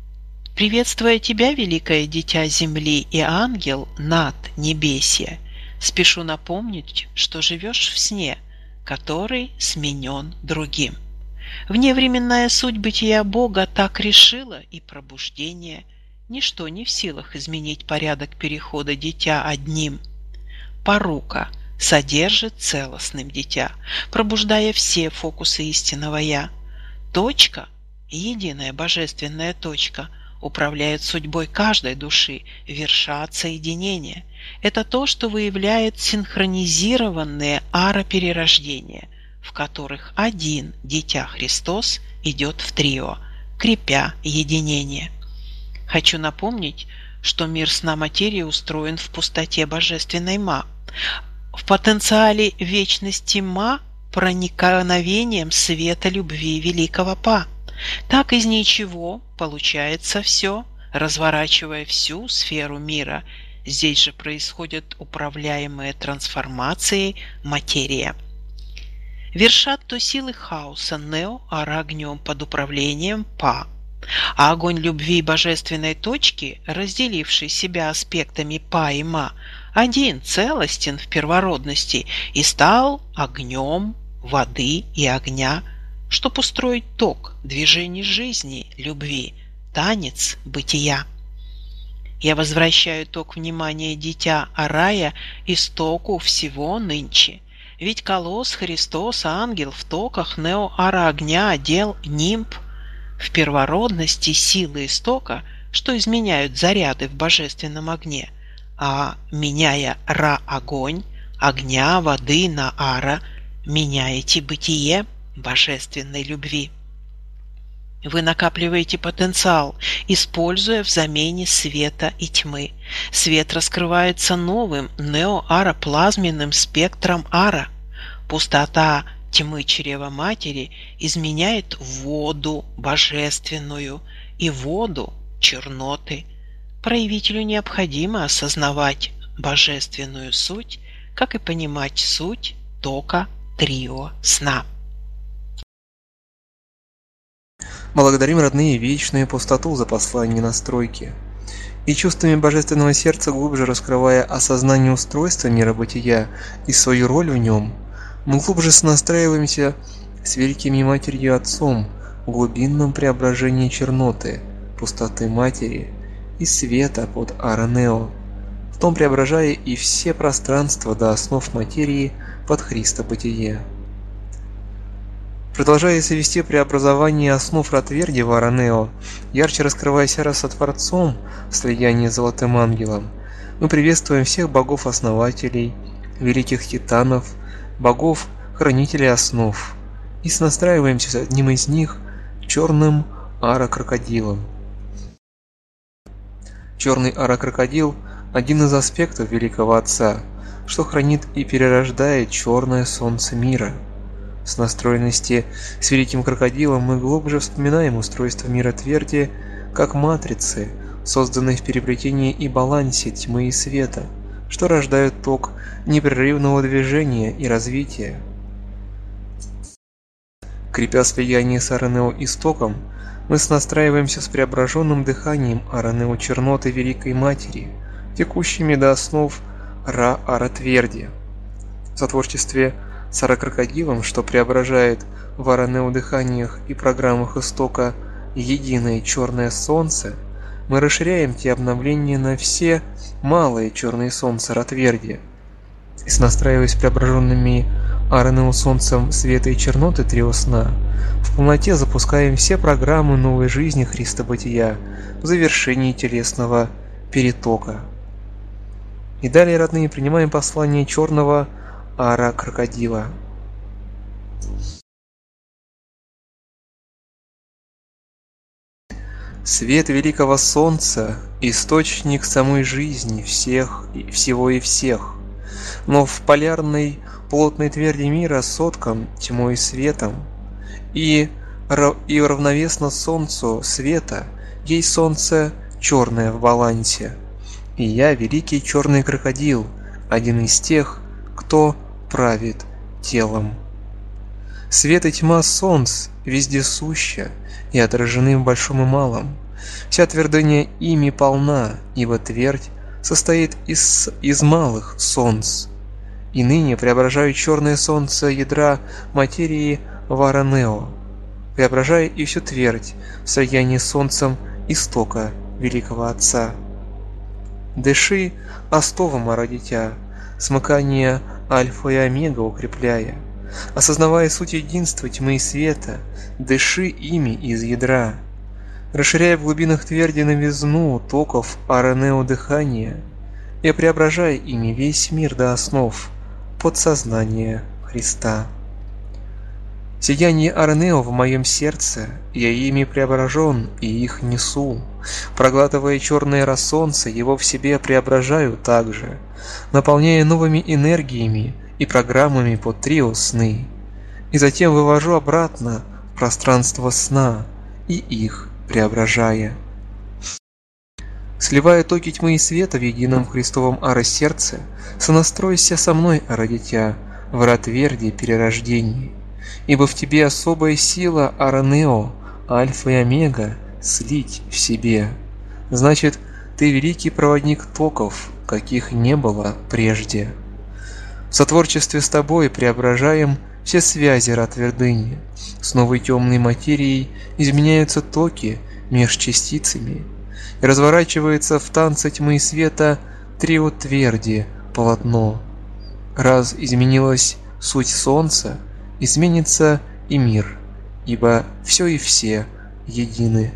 Приветствуя тебя, великое дитя земли и ангел над небесья, Спешу напомнить, что живешь в сне, который сменен другим. Вневременная суть бытия Бога так решила, и пробуждение ничто не в силах изменить порядок перехода дитя одним. Порука содержит целостным дитя, пробуждая все фокусы истинного «Я». Точка, единая божественная точка, управляет судьбой каждой души, вершат соединение. Это то, что выявляет синхронизированные ара-перерождения, в которых один Дитя Христос идет в трио, крепя единение. Хочу напомнить, что мир сна материи устроен в пустоте божественной Ма, в потенциале вечности Ма проникновением света любви великого Па. Так из ничего получается все, разворачивая всю сферу мира. Здесь же происходят управляемые трансформацией материя. Вершат то силы хаоса Нео, ара огнем под управлением Па. А огонь любви божественной точки, разделивший себя аспектами Па и Ма, один целостен в первородности и стал огнем воды и огня, чтоб устроить ток движений жизни, любви, танец бытия. Я возвращаю ток внимания дитя Арая истоку всего нынче, ведь колосс Христос, ангел в токах нео-ара огня одел нимб в первородности силы истока, что изменяют заряды в божественном огне, а меняя ра-огонь, огня, воды на ара, меняете бытие божественной любви. Вы накапливаете потенциал, используя в замене света и тьмы. Свет раскрывается новым нео-ара-плазменным спектром ара. Пустота тьмы чрева матери изменяет воду божественную и воду черноты. Проявителю необходимо осознавать божественную суть, как и понимать суть тока трио сна. Благодарим, родные, вечную пустоту за послание настройки. И чувствами божественного сердца, глубже раскрывая осознание устройства мира бытия и свою роль в нем, мы глубже сонастраиваемся с великим Матерью Отцом в глубинном преображении черноты, пустоты Матери и света под Ара-Нео, в том преображая и все пространства до основ материи под Христа Бытие. Продолжая совести преобразование основ Ратверди в Ара-Нео, ярче раскрываясь раз от Творцом в слиянии с Золотым Ангелом, мы приветствуем всех богов-основателей, великих титанов, богов-хранителей основ, и сонастраиваемся с одним из них, черным Ара-крокодилом. Черный Ара-крокодил – один из аспектов Великого Отца, что хранит и перерождает черное солнце мира. С настроенности с великим крокодилом мы глубже вспоминаем устройство мира тверди как матрицы, созданной в переплетении и балансе тьмы и света, что рождают ток непрерывного движения и развития. Крепя слияние с Ара-Нео истоком, мы сонастраиваемся с преображенным дыханием Ара-Нео черноты Великой Матери, текущими до основ Ра-Ара-Тверди. В сотворчестве с Ара-крокодилом, что преображает в Ара-Нео дыханиях и программах истока единое черное солнце, мы расширяем те обновления на все малые черные солнца Ратверди. И сонастраиваясь преображенными Ара-Нео солнцем света и черноты трио сна, в полноте запускаем все программы новой жизни Христа Бытия в завершении телесного перетока. И далее, родные, принимаем послание черного Ара-крокодила. Свет великого солнца – источник самой жизни всех и всего и всех, но в полярной плотной тверди мира соткан тьмой и светом, и, и равновесно солнцу света есть солнце черное в балансе, и я великий черный крокодил, один из тех, кто правит телом. Свет и тьма солнц везде суща и отражены в большом и малом. Вся твердыня ими полна, ибо твердь состоит из, из малых солнц. и ныне преображаю черное солнце ядра материи в Аранео, преображая и всю твердь в слиянии с солнцем истока Великого Отца. Дыши остовом, ара дитя, смыкание альфа и омега укрепляя, осознавая суть единства тьмы и света, дыши ими из ядра, расширяя в глубинах тверди новизну токов Аранео дыхания и преображая ими весь мир до основ подсознания Христа. Сияние Аранео в моем сердце, я ими преображен и их несу, проглатывая черное рассолнце, его в себе преображаю также, наполняя новыми энергиями и программами под трио сны, и затем вывожу обратно в пространство сна и их преображая. Сливая токи тьмы и света в едином Христовом ара-сердце, сонастройся со мной, ара дитя, в ара-тверди перерождении, ибо в тебе особая сила Аранео, альфа и омега, слить в себе. Значит, ты великий проводник токов, каких не было прежде. В сотворчестве с тобой преображаем все связи ра-твердыни. С новой темной материей изменяются токи меж частицами, и разворачивается в танце тьмы и света трио тверди полотно. Раз изменилась суть солнца, изменится и мир, ибо все и все едины.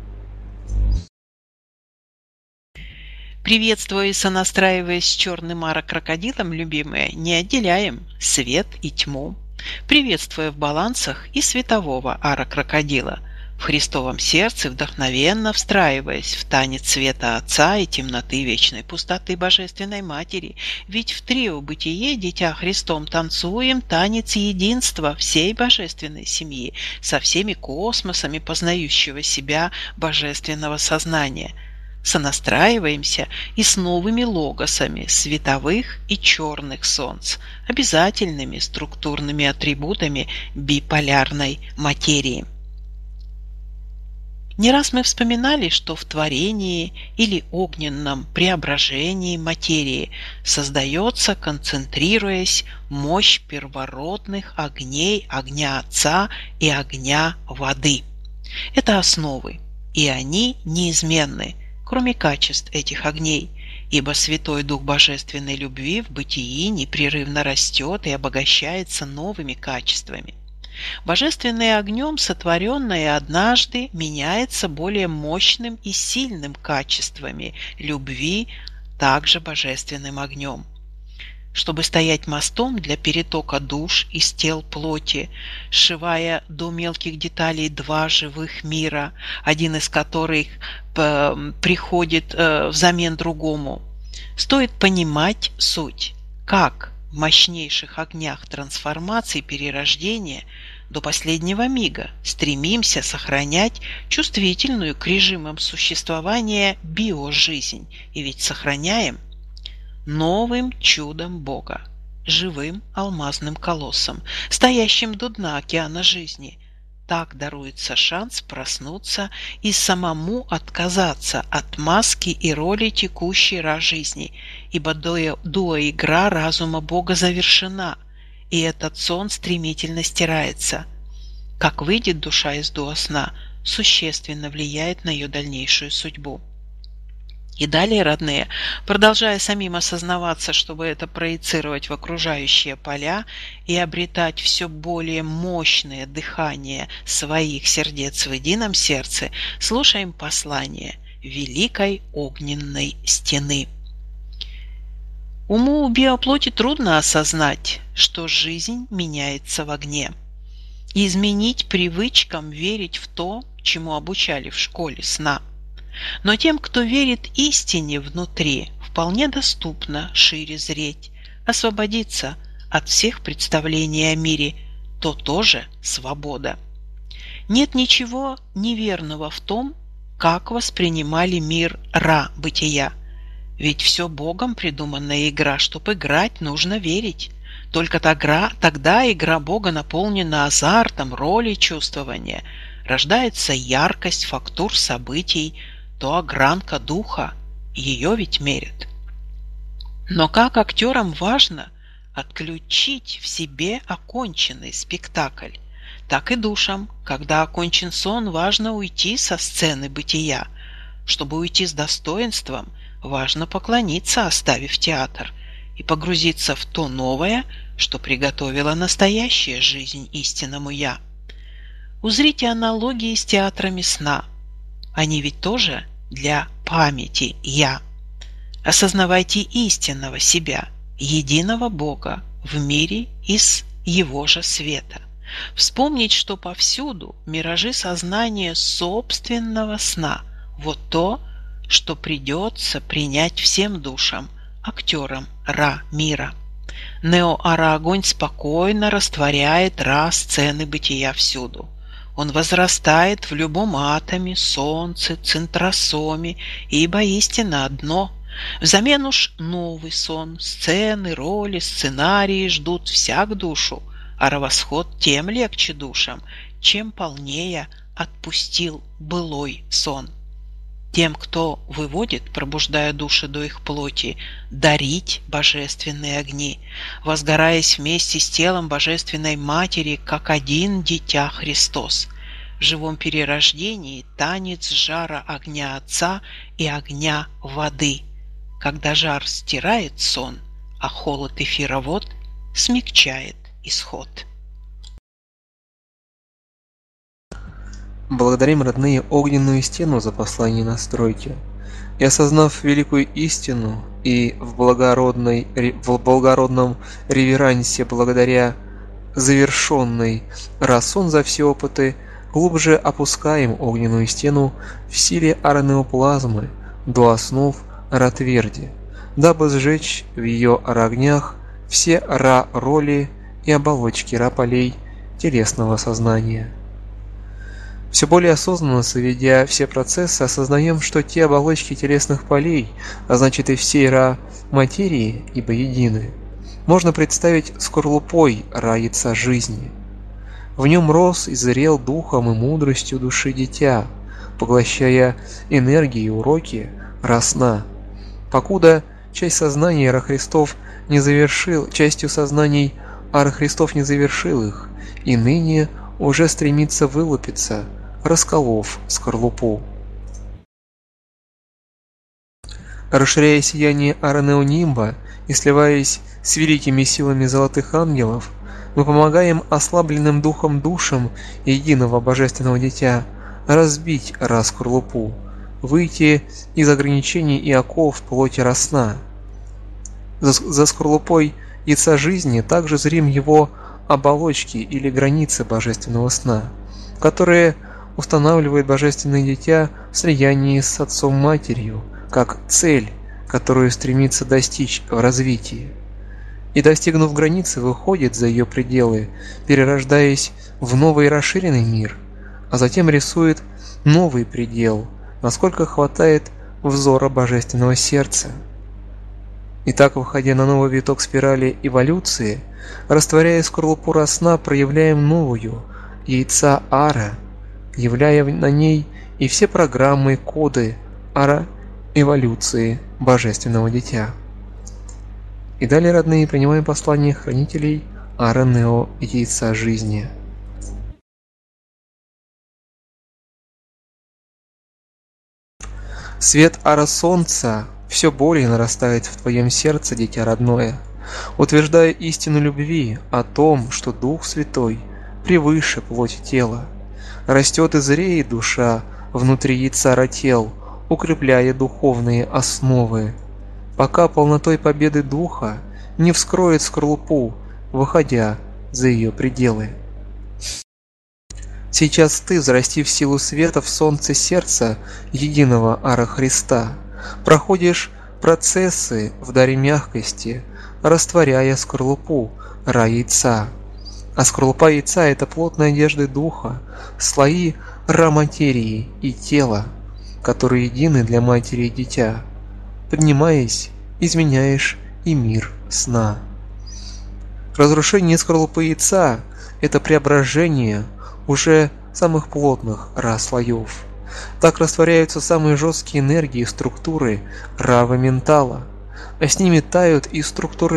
Приветствуя и сонастраиваясь с черным ара-крокодилом, любимые, не отделяем свет и тьму. Приветствуя в балансах и светового ара-крокодила, в Христовом сердце вдохновенно встраиваясь в танец света Отца и темноты вечной пустоты Божественной Матери, ведь в трио бытие Дитя Христом танцуем танец единства всей Божественной семьи со всеми космосами познающего себя Божественного сознания. Сонастраиваемся и с новыми логосами световых и черных солнц, обязательными структурными атрибутами биполярной материи. Не раз мы вспоминали, что в творении или огненном преображении материи создается, концентрируясь, мощь первородных огней, огня Отца и огня воды. Это основы, и они неизменны, кроме качеств этих огней, ибо Святой Дух Божественной Любви в бытии непрерывно растет и обогащается новыми качествами. Божественное огнем сотворенное однажды меняется более мощным и сильным качествами любви, также божественным огнем. Чтобы стоять мостом для перетока душ из тел плоти, сшивая до мелких деталей два живых мира, один из которых приходит взамен другому, стоит понимать суть, как в мощнейших огнях трансформации перерождения до последнего мига стремимся сохранять чувствительную к режимам существования биожизнь, и ведь сохраняем новым чудом Бога, живым алмазным колоссом, стоящим до дна океана жизни. Так даруется шанс проснуться и самому отказаться от маски и роли текущей ра жизни, ибо дуоигра разума Бога завершена, и этот сон стремительно стирается. Как выйдет душа из дуосна, существенно влияет на ее дальнейшую судьбу. И далее, родные, продолжая самим осознаваться, чтобы это проецировать в окружающие поля и обретать все более мощное дыхание своих сердец в едином сердце, слушаем послание Великой Огненной Стены. Уму биоплоти трудно осознать, что жизнь меняется в огне, и изменить привычкам верить в то, чему обучали в школе сна. Но тем, кто верит истине внутри, вполне доступно шире зреть, освободиться от всех представлений о мире, то тоже свобода. Нет ничего неверного в том, как воспринимали мир ра-бытия. Ведь все Богом придуманная игра, чтоб играть, нужно верить. Только тогда, тогда игра Бога наполнена азартом, роли чувствования. Рождается яркость фактур событий, то огранка духа, ее ведь мерят. Но как актерам важно, отключить в себе оконченный спектакль. Так и душам, когда окончен сон, важно уйти со сцены бытия. Чтобы уйти с достоинством, важно поклониться, оставив театр, и погрузиться в то новое, что приготовила настоящая жизнь истинному «Я». Узрите аналогии с театрами сна. Они ведь тоже для памяти «Я». Осознавайте истинного себя, единого Бога в мире из Его же света. Вспомнить, что повсюду миражи сознания собственного сна. Вот то, что придется принять всем душам, актерам Ра мира. Нео-Ара-огонь спокойно растворяет Ра сцены бытия всюду. Он возрастает в любом атоме, солнце, центросоме, ибо истина одно. Взамен уж новый сон, сцены, роли, сценарии ждут всяк душу, а равосход тем легче душам, чем полнее отпустил былой сон. Тем, кто выводит, пробуждая души до их плоти, дарить божественные огни, возгораясь вместе с телом Божественной Матери, как один Дитя Христос. В живом перерождении танец жара огня Отца и огня воды, когда жар стирает сон, а холод эфира вод смягчает исход. Благодарим, родные, огненную стену за послание настройки. И осознав великую истину и в, благородной, в благородном реверансе благодаря завершенной расон за все опыты, глубже опускаем огненную стену в силе аранеоплазмы до основ Ра-тверди, дабы сжечь в ее ра-огнях все ра-роли и оболочки ра-полей телесного сознания. Все более осознанно соведя все процессы, осознаем, что те оболочки телесных полей, а значит и всей ра-материи, ибо едины, можно представить скорлупой ра-яйца жизни. В нем рос и зрел духом и мудростью души дитя, поглощая энергии и уроки ра-сна. Покуда часть сознания Ара-Христов не завершил, частью сознаний Ара-Христов не завершил их, и ныне уже стремится вылупиться, расколов скорлупу. Расширяя сияние Аранеонимба и сливаясь с великими силами золотых ангелов, мы помогаем ослабленным духом душам единого божественного дитя разбить Ра-скорлупу, выйти из ограничений и оков плоти Ра-сна. За, за скорлупой яйца жизни также зрим его оболочки или границы божественного сна, которые устанавливает божественное дитя в слиянии с отцом-матерью, как цель, которую стремится достичь в развитии. И, достигнув границы, выходит за ее пределы, перерождаясь в новый расширенный мир, а затем рисует новый предел, насколько хватает взора божественного сердца. Итак, выходя на новый виток спирали эволюции, растворяя скорлупу Ра-сна, проявляем новую, яйца Ара, являя на ней и все программы, коды Ара-эволюции божественного дитя. И далее, родные, принимаем послание хранителей Ара-нео яйца жизни. Свет Ара-солнца все более нарастает в твоем сердце, дитя родное, утверждая истину любви о том, что Дух Святой превыше плоти тела. Растет и зреет душа внутри яйца Ра-тел, укрепляя духовные основы, пока полнотой победы Духа не вскроет скорлупу, выходя за ее пределы. Сейчас ты, взрасти в силу света в солнце сердца единого Ара-Христа, проходишь процессы в даре мягкости, растворяя скорлупу Ра-яйца. А скорлупа яйца – это плотная одежда духа, слои Ра-материи и тела, которые едины для матери и дитя. Поднимаясь, изменяешь и мир сна. Разрушение скорлупы яйца – это преображение уже самых плотных Ра-слоев. Так растворяются самые жесткие энергии и структуры Ра-ментала, а с ними тают и структуры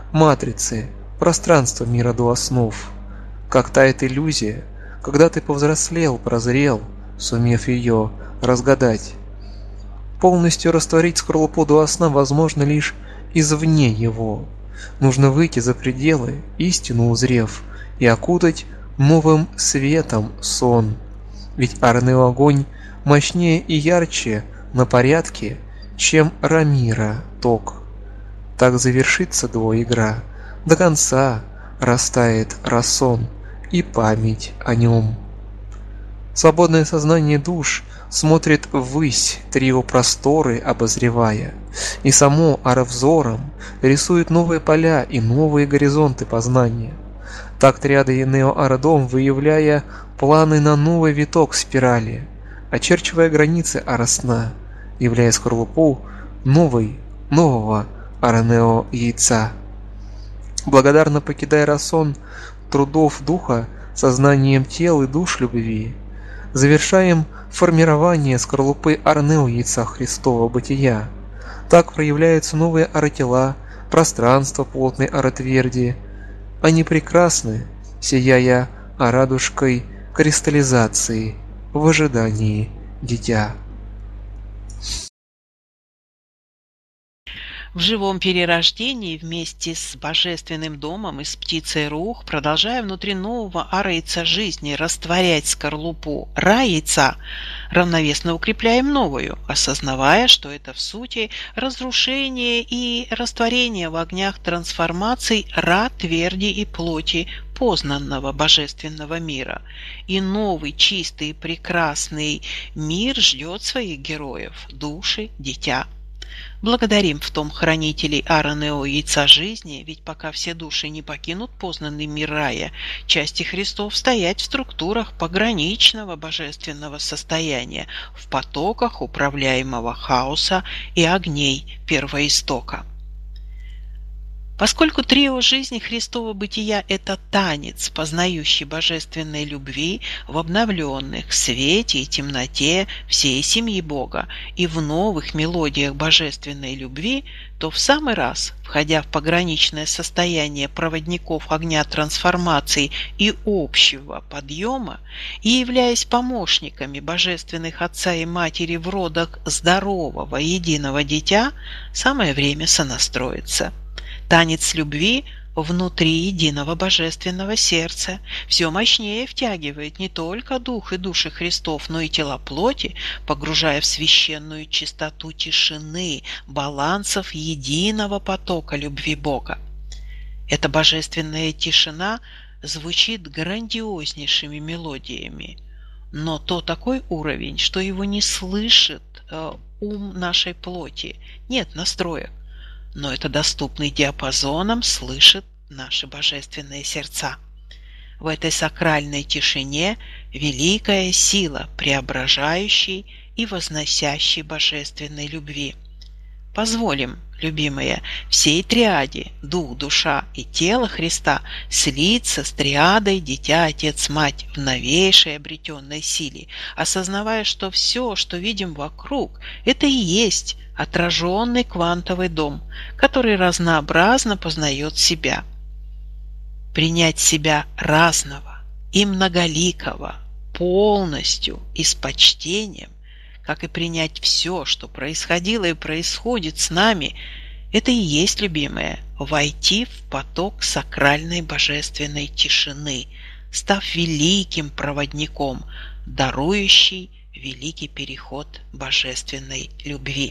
матрицы, пространства мира до основ. Как тает иллюзия, когда ты повзрослел, прозрел, сумев ее разгадать. Полностью растворить скорлупу до сна возможно лишь извне его. Нужно выйти за пределы, истину узрев, и окутать новым светом сон. Ведь Арнео огонь мощнее и ярче на порядке, чем Рамира ток. Так завершится двоигра, до конца растает расон и память о нем. Свободное сознание душ смотрит ввысь, трио просторы обозревая, и само аровзором рисует новые поля и новые горизонты познания. Так триады Нео-Арадом, выявляя планы на новый виток спирали, очерчивая границы Арасна, являя скорлупу новой, нового Аранео яйца. Благодарно покидая расон трудов духа сознанием тел и душ любви, завершаем формирование скорлупы Арнео яйца Христова бытия. Так проявляются новые аратела, пространство плотной аратверди. Они прекрасны, сияя радужкой кристаллизации в ожидании дитя. В живом перерождении вместе с Божественным домом и с птицей Рух, продолжая внутри нового ара-яйца жизни растворять скорлупу ра-яйца, равновесно укрепляем новую, осознавая, что это в сути разрушение и растворение в огнях трансформаций ра-тверди и плоти познанного божественного мира. И новый, чистый и прекрасный мир ждет своих героев, души, дитя. Благодарим в том хранителей Аранео яйца жизни, ведь пока все души не покинут познанный мир рая, части Христов стоять в структурах пограничного божественного состояния, в потоках управляемого хаоса и огней первоистока. Поскольку трио жизни Христова бытия – это танец, познающий божественной любви в обновленных свете и темноте всей семьи Бога и в новых мелодиях божественной любви, то в самый раз, входя в пограничное состояние проводников огня трансформации и общего подъема и являясь помощниками божественных Отца и Матери в родах здорового единого дитя, самое время сонастроиться. Танец любви внутри единого божественного сердца все мощнее втягивает не только дух и души Христов, но и тела плоти, погружая в священную чистоту тишины, балансов единого потока любви Бога. Эта божественная тишина звучит грандиознейшими мелодиями, но то такой уровень, что его не слышит э, ум нашей плоти, нет настроек. Но это доступный диапазоном слышит наши божественные сердца. В этой сакральной тишине великая сила преображающей и возносящей божественной любви. Позволим, любимые, всей триаде Дух, Душа и Тело Христа слиться с триадой Дитя, Отец, Мать в новейшей обретенной силе, осознавая, что все, что видим вокруг, это и есть отраженный квантовый дом, который разнообразно познает себя. Принять себя разного и многоликого полностью и с почтением, как и принять все, что происходило и происходит с нами, это и есть, любимое, войти в поток сакральной божественной тишины, став великим проводником, дарующий великий переход божественной любви.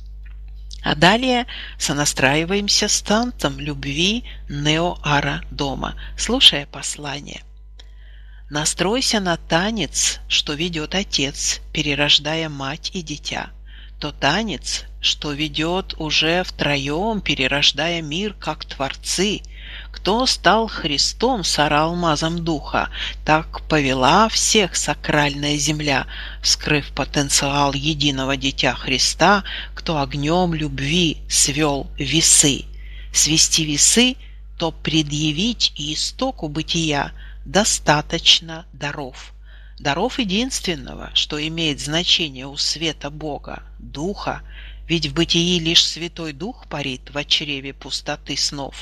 А далее сонастраиваемся с танцем любви Нео-Ара дома, слушая послание. Настройся на танец, что ведет Отец, перерождая мать и дитя. То танец, что ведет уже втроем, перерождая мир как творцы. Кто стал Христом с алмазом духа, так повела всех сакральная земля, вскрыв потенциал единого Дитя Христа, кто огнем любви свел весы. Свести весы, то предъявить и истоку бытия достаточно даров. Даров единственного, что имеет значение у света Бога, Духа, ведь в бытии лишь Святой Дух парит в чреве пустоты снов.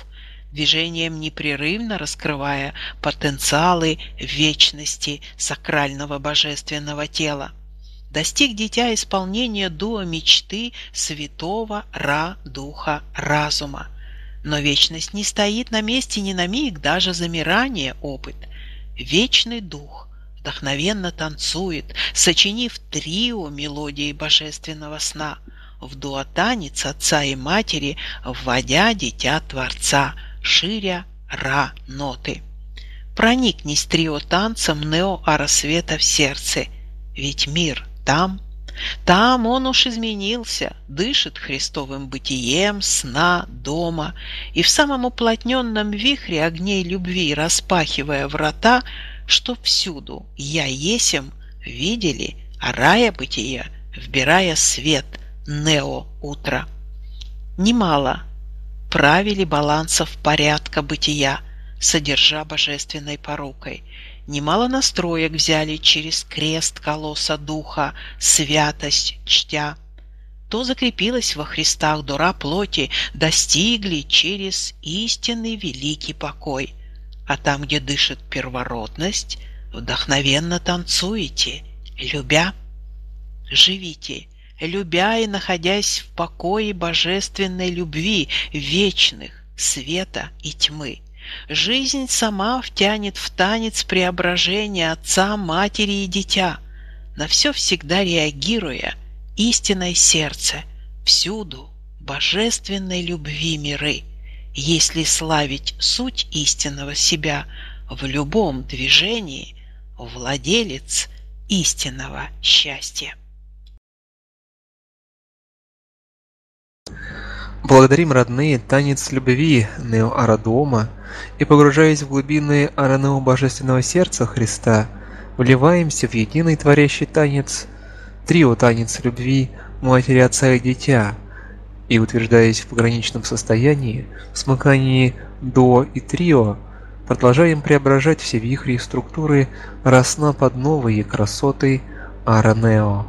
движением непрерывно раскрывая потенциалы вечности сакрального божественного тела. Достиг дитя исполнения дуа мечты святого Ра Духа Разума. Но вечность не стоит на месте ни на миг, даже замирание опыт. Вечный дух вдохновенно танцует, сочинив трио мелодии божественного сна, в дуотанец отца и матери, вводя дитя Творца, ширя Ра-ноты. Проникнись трио танцем нео-ара света в сердце, ведь мир там, там он уж изменился, дышит Христовым бытием, сна, дома, и в самом уплотненном вихре огней любви, распахивая врата, что всюду я есем, видели, а рая бытия, вбирая свет, нео-утро. Немало правили балансов порядка бытия, содержа божественной порукой. Немало настроек взяли через крест колосса духа, святость чтя. То закрепилось во Христах дура плоти, достигли через истинный великий покой. А там, где дышит первородность, вдохновенно танцуете, любя. Живите, любя и находясь в покое божественной любви, вечных света и тьмы. Жизнь сама втянет в танец преображения отца, матери и дитя, на все всегда реагируя истинное сердце, всюду божественной любви миры, если славить суть истинного себя в любом движении, владелец истинного счастья. Благодарим, родные, танец любви Нео-Ара Дома и, погружаясь в глубины Аранео Божественного Сердца Христа, вливаемся в единый творящий танец, трио танец любви Матери, Отца и Дитя, и, утверждаясь в пограничном состоянии, в смыкании до и трио, продолжаем преображать все вихри и структуры росна под новые красоты Аранео.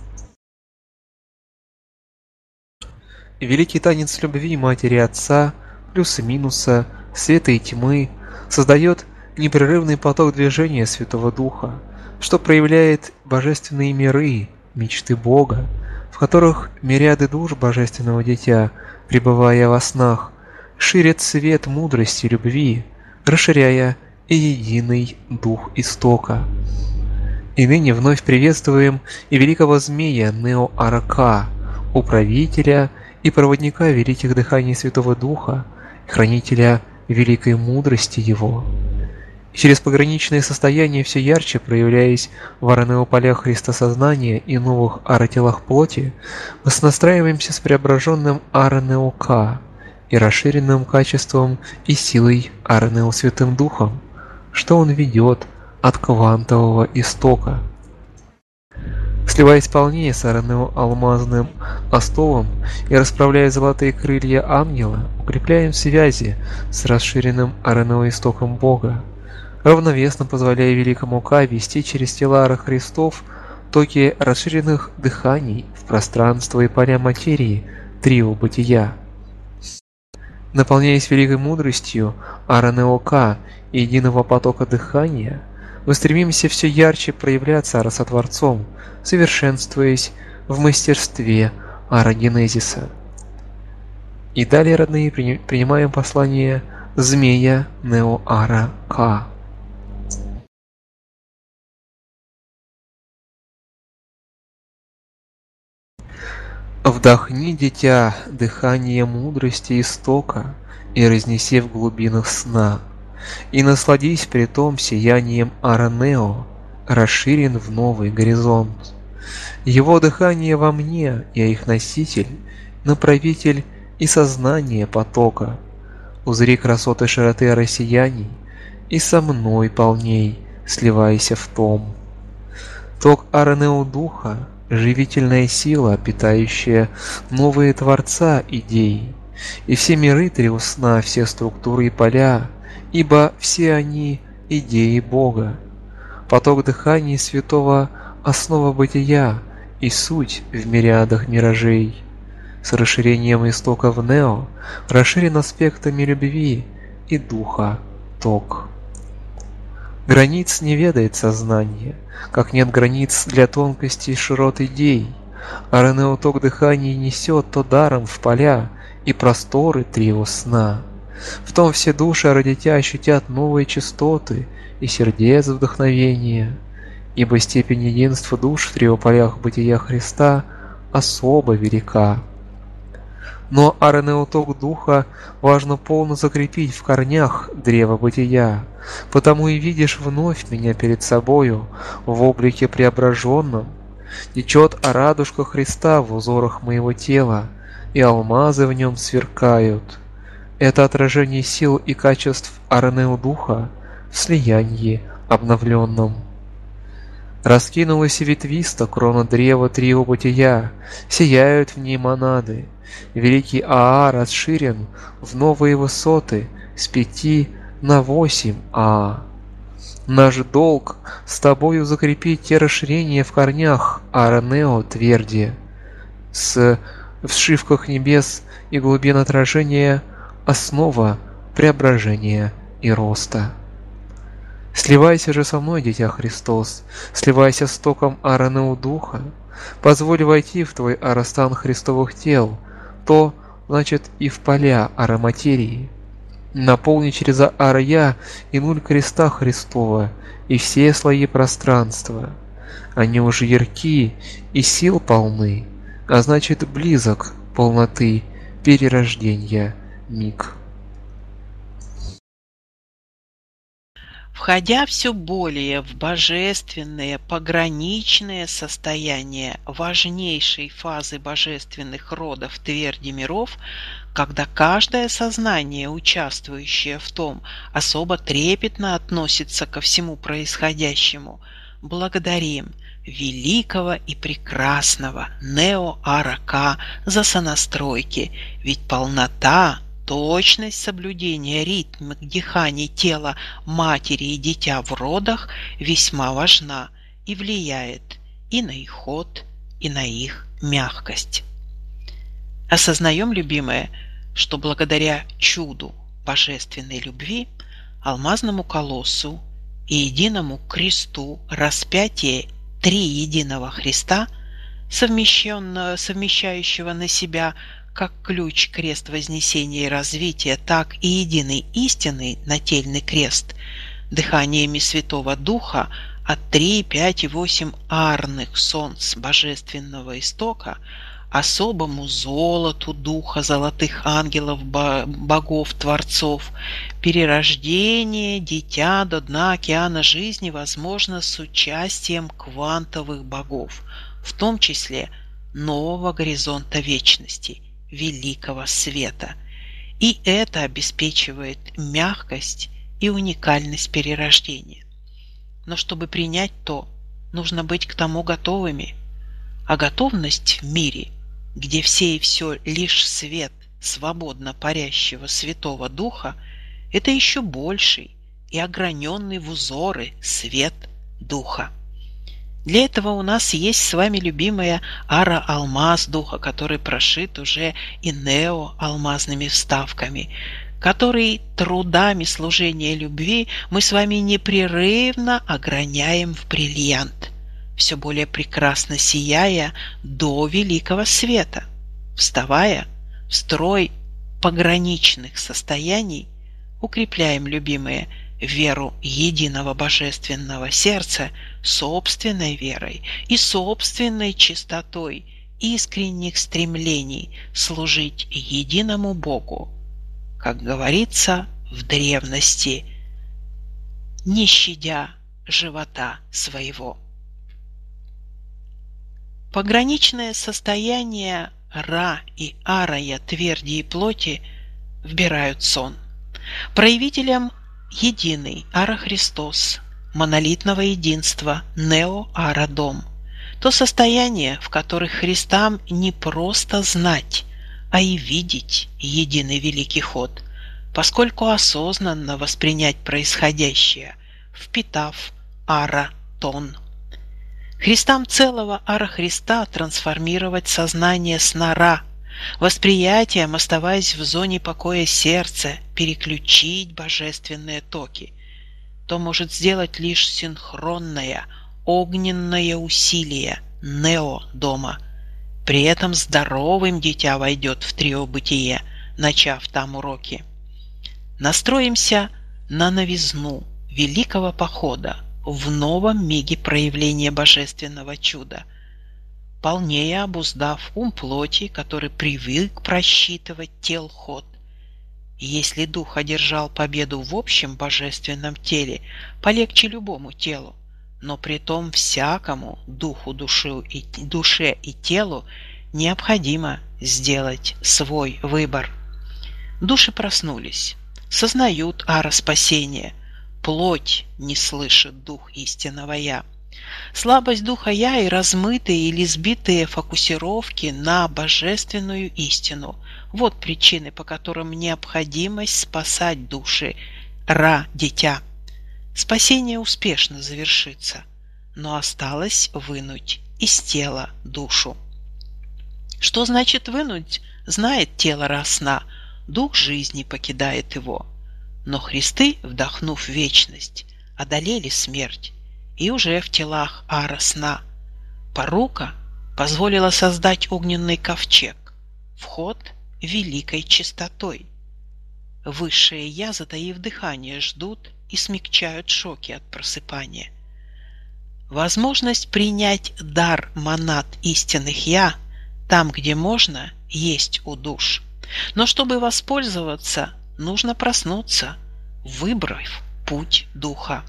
Великий танец любви Матери Отца, плюса минуса, света и тьмы, создает непрерывный поток движения Святого Духа, что проявляет божественные миры, мечты Бога, в которых мириады душ Божественного Дитя, пребывая во снах, ширят свет мудрости любви, расширяя и единый Дух Истока. И ныне вновь приветствуем и великого змея Нео-Ара-Ка, управителя и проводника великих дыханий Святого Духа, хранителя великой мудрости Его. И через пограничные состояния все ярче проявляясь в аранеополях Христосознания и новых арателах плоти, мы сонастраиваемся с преображенным Аранео-Ка и расширенным качеством и силой Аранео Святым Духом, что он ведет от квантового истока. Сливаясь полнее с Аранео алмазным остовом и расправляя золотые крылья ангела, укрепляем связи с расширенным Аранео истоком Бога, равновесно позволяя великому Ка вести через тела Ара Христов токи расширенных дыханий в пространство и поля материи трио бытия. Наполняясь великой мудростью Аранео-Ка и единого потока дыхания, мы стремимся все ярче проявляться Арасотворцом, совершенствуясь в мастерстве арагенезиса. И далее, родные, принимаем послание змея Нео-Ара-Ка. Вдохни, дитя, дыхание мудрости истока и разнеси в глубинах сна, и насладись при том сиянием Аранео, расширен в новый горизонт. Его дыхание во мне, я их носитель, направитель и сознание потока. Узри красоты широты россияний, и со мной полней сливайся в том. Ток Аранео Духа, живительная сила, питающая новые Творца идей, и все миры трио сна, все структуры и поля, ибо все они идеи Бога. Поток дыхания святого – основа бытия и суть в мириадах миражей. С расширением истока в Нео расширен аспектами любви и духа ток. Границ не ведает сознание, как нет границ для тонкости и широт идей, а Ренеоток дыхания несет то даром в поля и просторы трио сна. В том все души ради тебя ощутят новые частоты и сердец вдохновение, ибо степень единства душ в трио полях бытия Христа особо велика. Но Аренеоток духа важно полно закрепить в корнях древа бытия, потому и видишь вновь меня перед собою в облике преображенном. Течет радужка Христа в узорах моего тела, и алмазы в нем сверкают. Это отражение сил и качеств Аренео духа в слиянии обновленном. Раскинулась ветвиста крона древа трио бытия, сияют в ней монады. Великий Аа расширен в новые высоты с пяти на восемь Аа. Наш долг с тобою закрепить те расширения в корнях Аренео тверди, с вшивках небес и глубин отражения основа преображения и роста. Сливайся же со мной, дитя Христос, сливайся с током Аренео духа, позволь войти в твой арастан Христовых тел, то, значит, и в поля ароматерии. Наполни через Ара-Я и нуль креста Христова и все слои пространства. Они уже ярки и сил полны, а значит, близок полноты перерождения миг. Входя все более в божественное пограничное состояние важнейшей фазы божественных родов тверди миров, когда каждое сознание, участвующее в том, особо трепетно относится ко всему происходящему, благодарим великого и прекрасного Нео-Ара-Ка за сонастройки, ведь полнота, точность соблюдения ритма дыханий тела матери и дитя в родах весьма важна и влияет и на их ход, и на их мягкость. Осознаем, любимые, что благодаря чуду божественной любви, алмазному колоссу и единому кресту распятия триединого Христа, совмещенного, совмещающего на себя как ключ крест вознесения и развития, так и единый истинный нательный крест, дыханиями Святого Духа от три, пять и восемь арных солнц божественного истока, особому золоту духа золотых ангелов, богов, творцов, перерождение дитя до дна океана жизни возможно с участием квантовых богов, в том числе нового горизонта вечности, великого света. И это обеспечивает мягкость и уникальность перерождения. Но чтобы принять то, нужно быть к тому готовыми. А готовность в мире, где все и все лишь свет свободно парящего Святого Духа, это еще больший и ограненный в узоры свет Духа. Для этого у нас есть с вами любимая ара-алмаз духа, который прошит уже и нео-алмазными вставками, который трудами служения любви мы с вами непрерывно ограняем в бриллиант, все более прекрасно сияя до великого света. Вставая в строй пограничных состояний, укрепляем, любимые, веру единого божественного сердца собственной верой и собственной чистотой искренних стремлений служить единому Богу, как говорится в древности, не щадя живота своего. Пограничное состояние Ра и Арая тверди и плоти вбирают сон. Проявителем единый Ара Христос, монолитного единства Нео-Ара Дом, то состояние, в которых Христам не просто знать, а и видеть единый великий ход, поскольку осознанно воспринять происходящее, впитав Ара-Тон. Христам целого Ара Христа трансформировать сознание с Ра, восприятием, оставаясь в зоне покоя сердца, переключить божественные токи, то может сделать лишь синхронное, огненное усилие нео-дома. При этом здоровым дитя войдет в трио-бытие, начав там уроки. Настроимся на новизну великого похода в новом миге проявления божественного чуда, полнее обуздав ум плоти, который привык просчитывать тел ход. И если дух одержал победу в общем божественном теле, полегче любому телу, но притом всякому духу, душу и, душе и телу необходимо сделать свой выбор. Души проснулись, сознают ара спасения, плоть не слышит дух истинного «Я». Слабость духа «Я» и размытые или сбитые фокусировки на божественную истину – вот причины, по которым необходимость спасать души Ра, дитя. Спасение успешно завершится, но осталось вынуть из тела душу. Что значит вынуть, знает тело Ра сна, дух жизни покидает его. Но Христы, вдохнув вечность, одолели смерть, и уже в телах ара сна. Порука позволила создать огненный ковчег, вход великой чистотой. Высшее Я, затаив дыхание, ждут и смягчают шоки от просыпания. Возможность принять дар монад истинных Я там, где можно, есть у душ. Но чтобы воспользоваться, нужно проснуться, выбрав путь духа.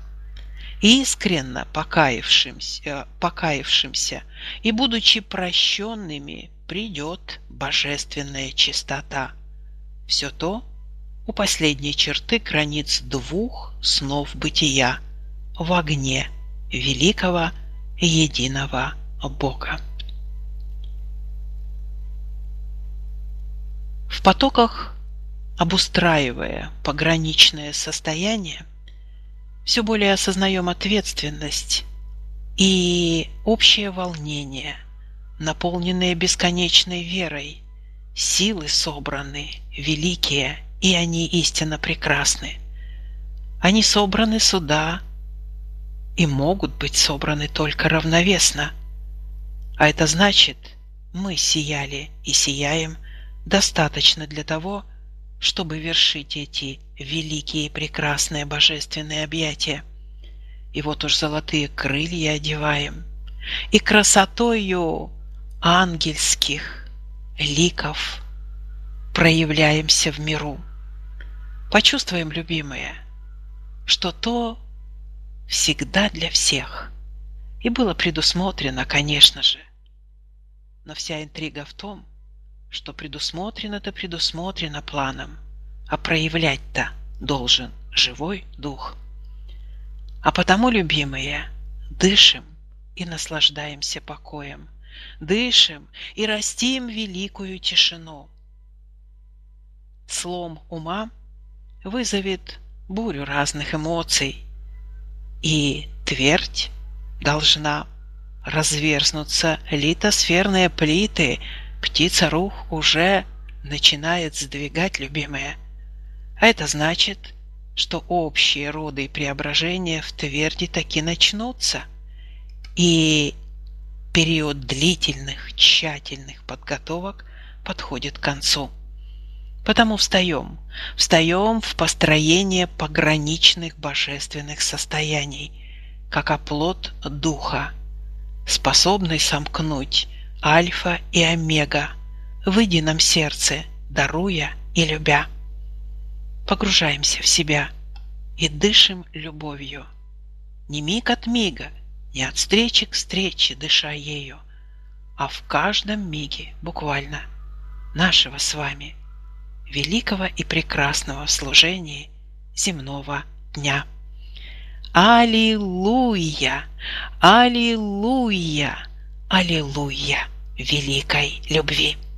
И искренно покаявшимся, покаявшимся и будучи прощенными, придет божественная чистота. Все то у последней черты границ двух снов бытия в огне великого единого Бога. В потоках, обустраивая пограничное состояние, все более осознаем ответственность и общее волнение, наполненные бесконечной верой. Силы собраны, великие, и они истинно прекрасны. Они собраны сюда и могут быть собраны только равновесно. А это значит, мы сияли и сияем достаточно для того, чтобы вершить эти великие и прекрасные божественные объятия. И вот уж золотые крылья одеваем, и красотою ангельских ликов проявляемся в миру. Почувствуем, любимые, что то всегда для всех, и было предусмотрено, конечно же. Но вся интрига в том, что предусмотрено-то предусмотрено планом, а проявлять-то должен живой дух. А потому, любимые, дышим и наслаждаемся покоем, дышим и растим великую тишину. Слом ума вызовет бурю разных эмоций, и твердь должна разверзнуться литосферные плиты. Птица-рух уже начинает сдвигать, любимые. А это значит, что общие роды и преображения в тверди таки начнутся. И период длительных, тщательных подготовок подходит к концу. Потому встаем, встаем в построение пограничных божественных состояний, как оплот духа, способный сомкнуть альфа и омега в едином сердце, даруя и любя. Погружаемся в себя и дышим любовью. Не миг от мига, не от встречи к встрече, дыша ею, а в каждом миге буквально нашего с вами великого и прекрасного в служении земного дня. Аллилуйя! Аллилуйя! Аллилуйя великой любви!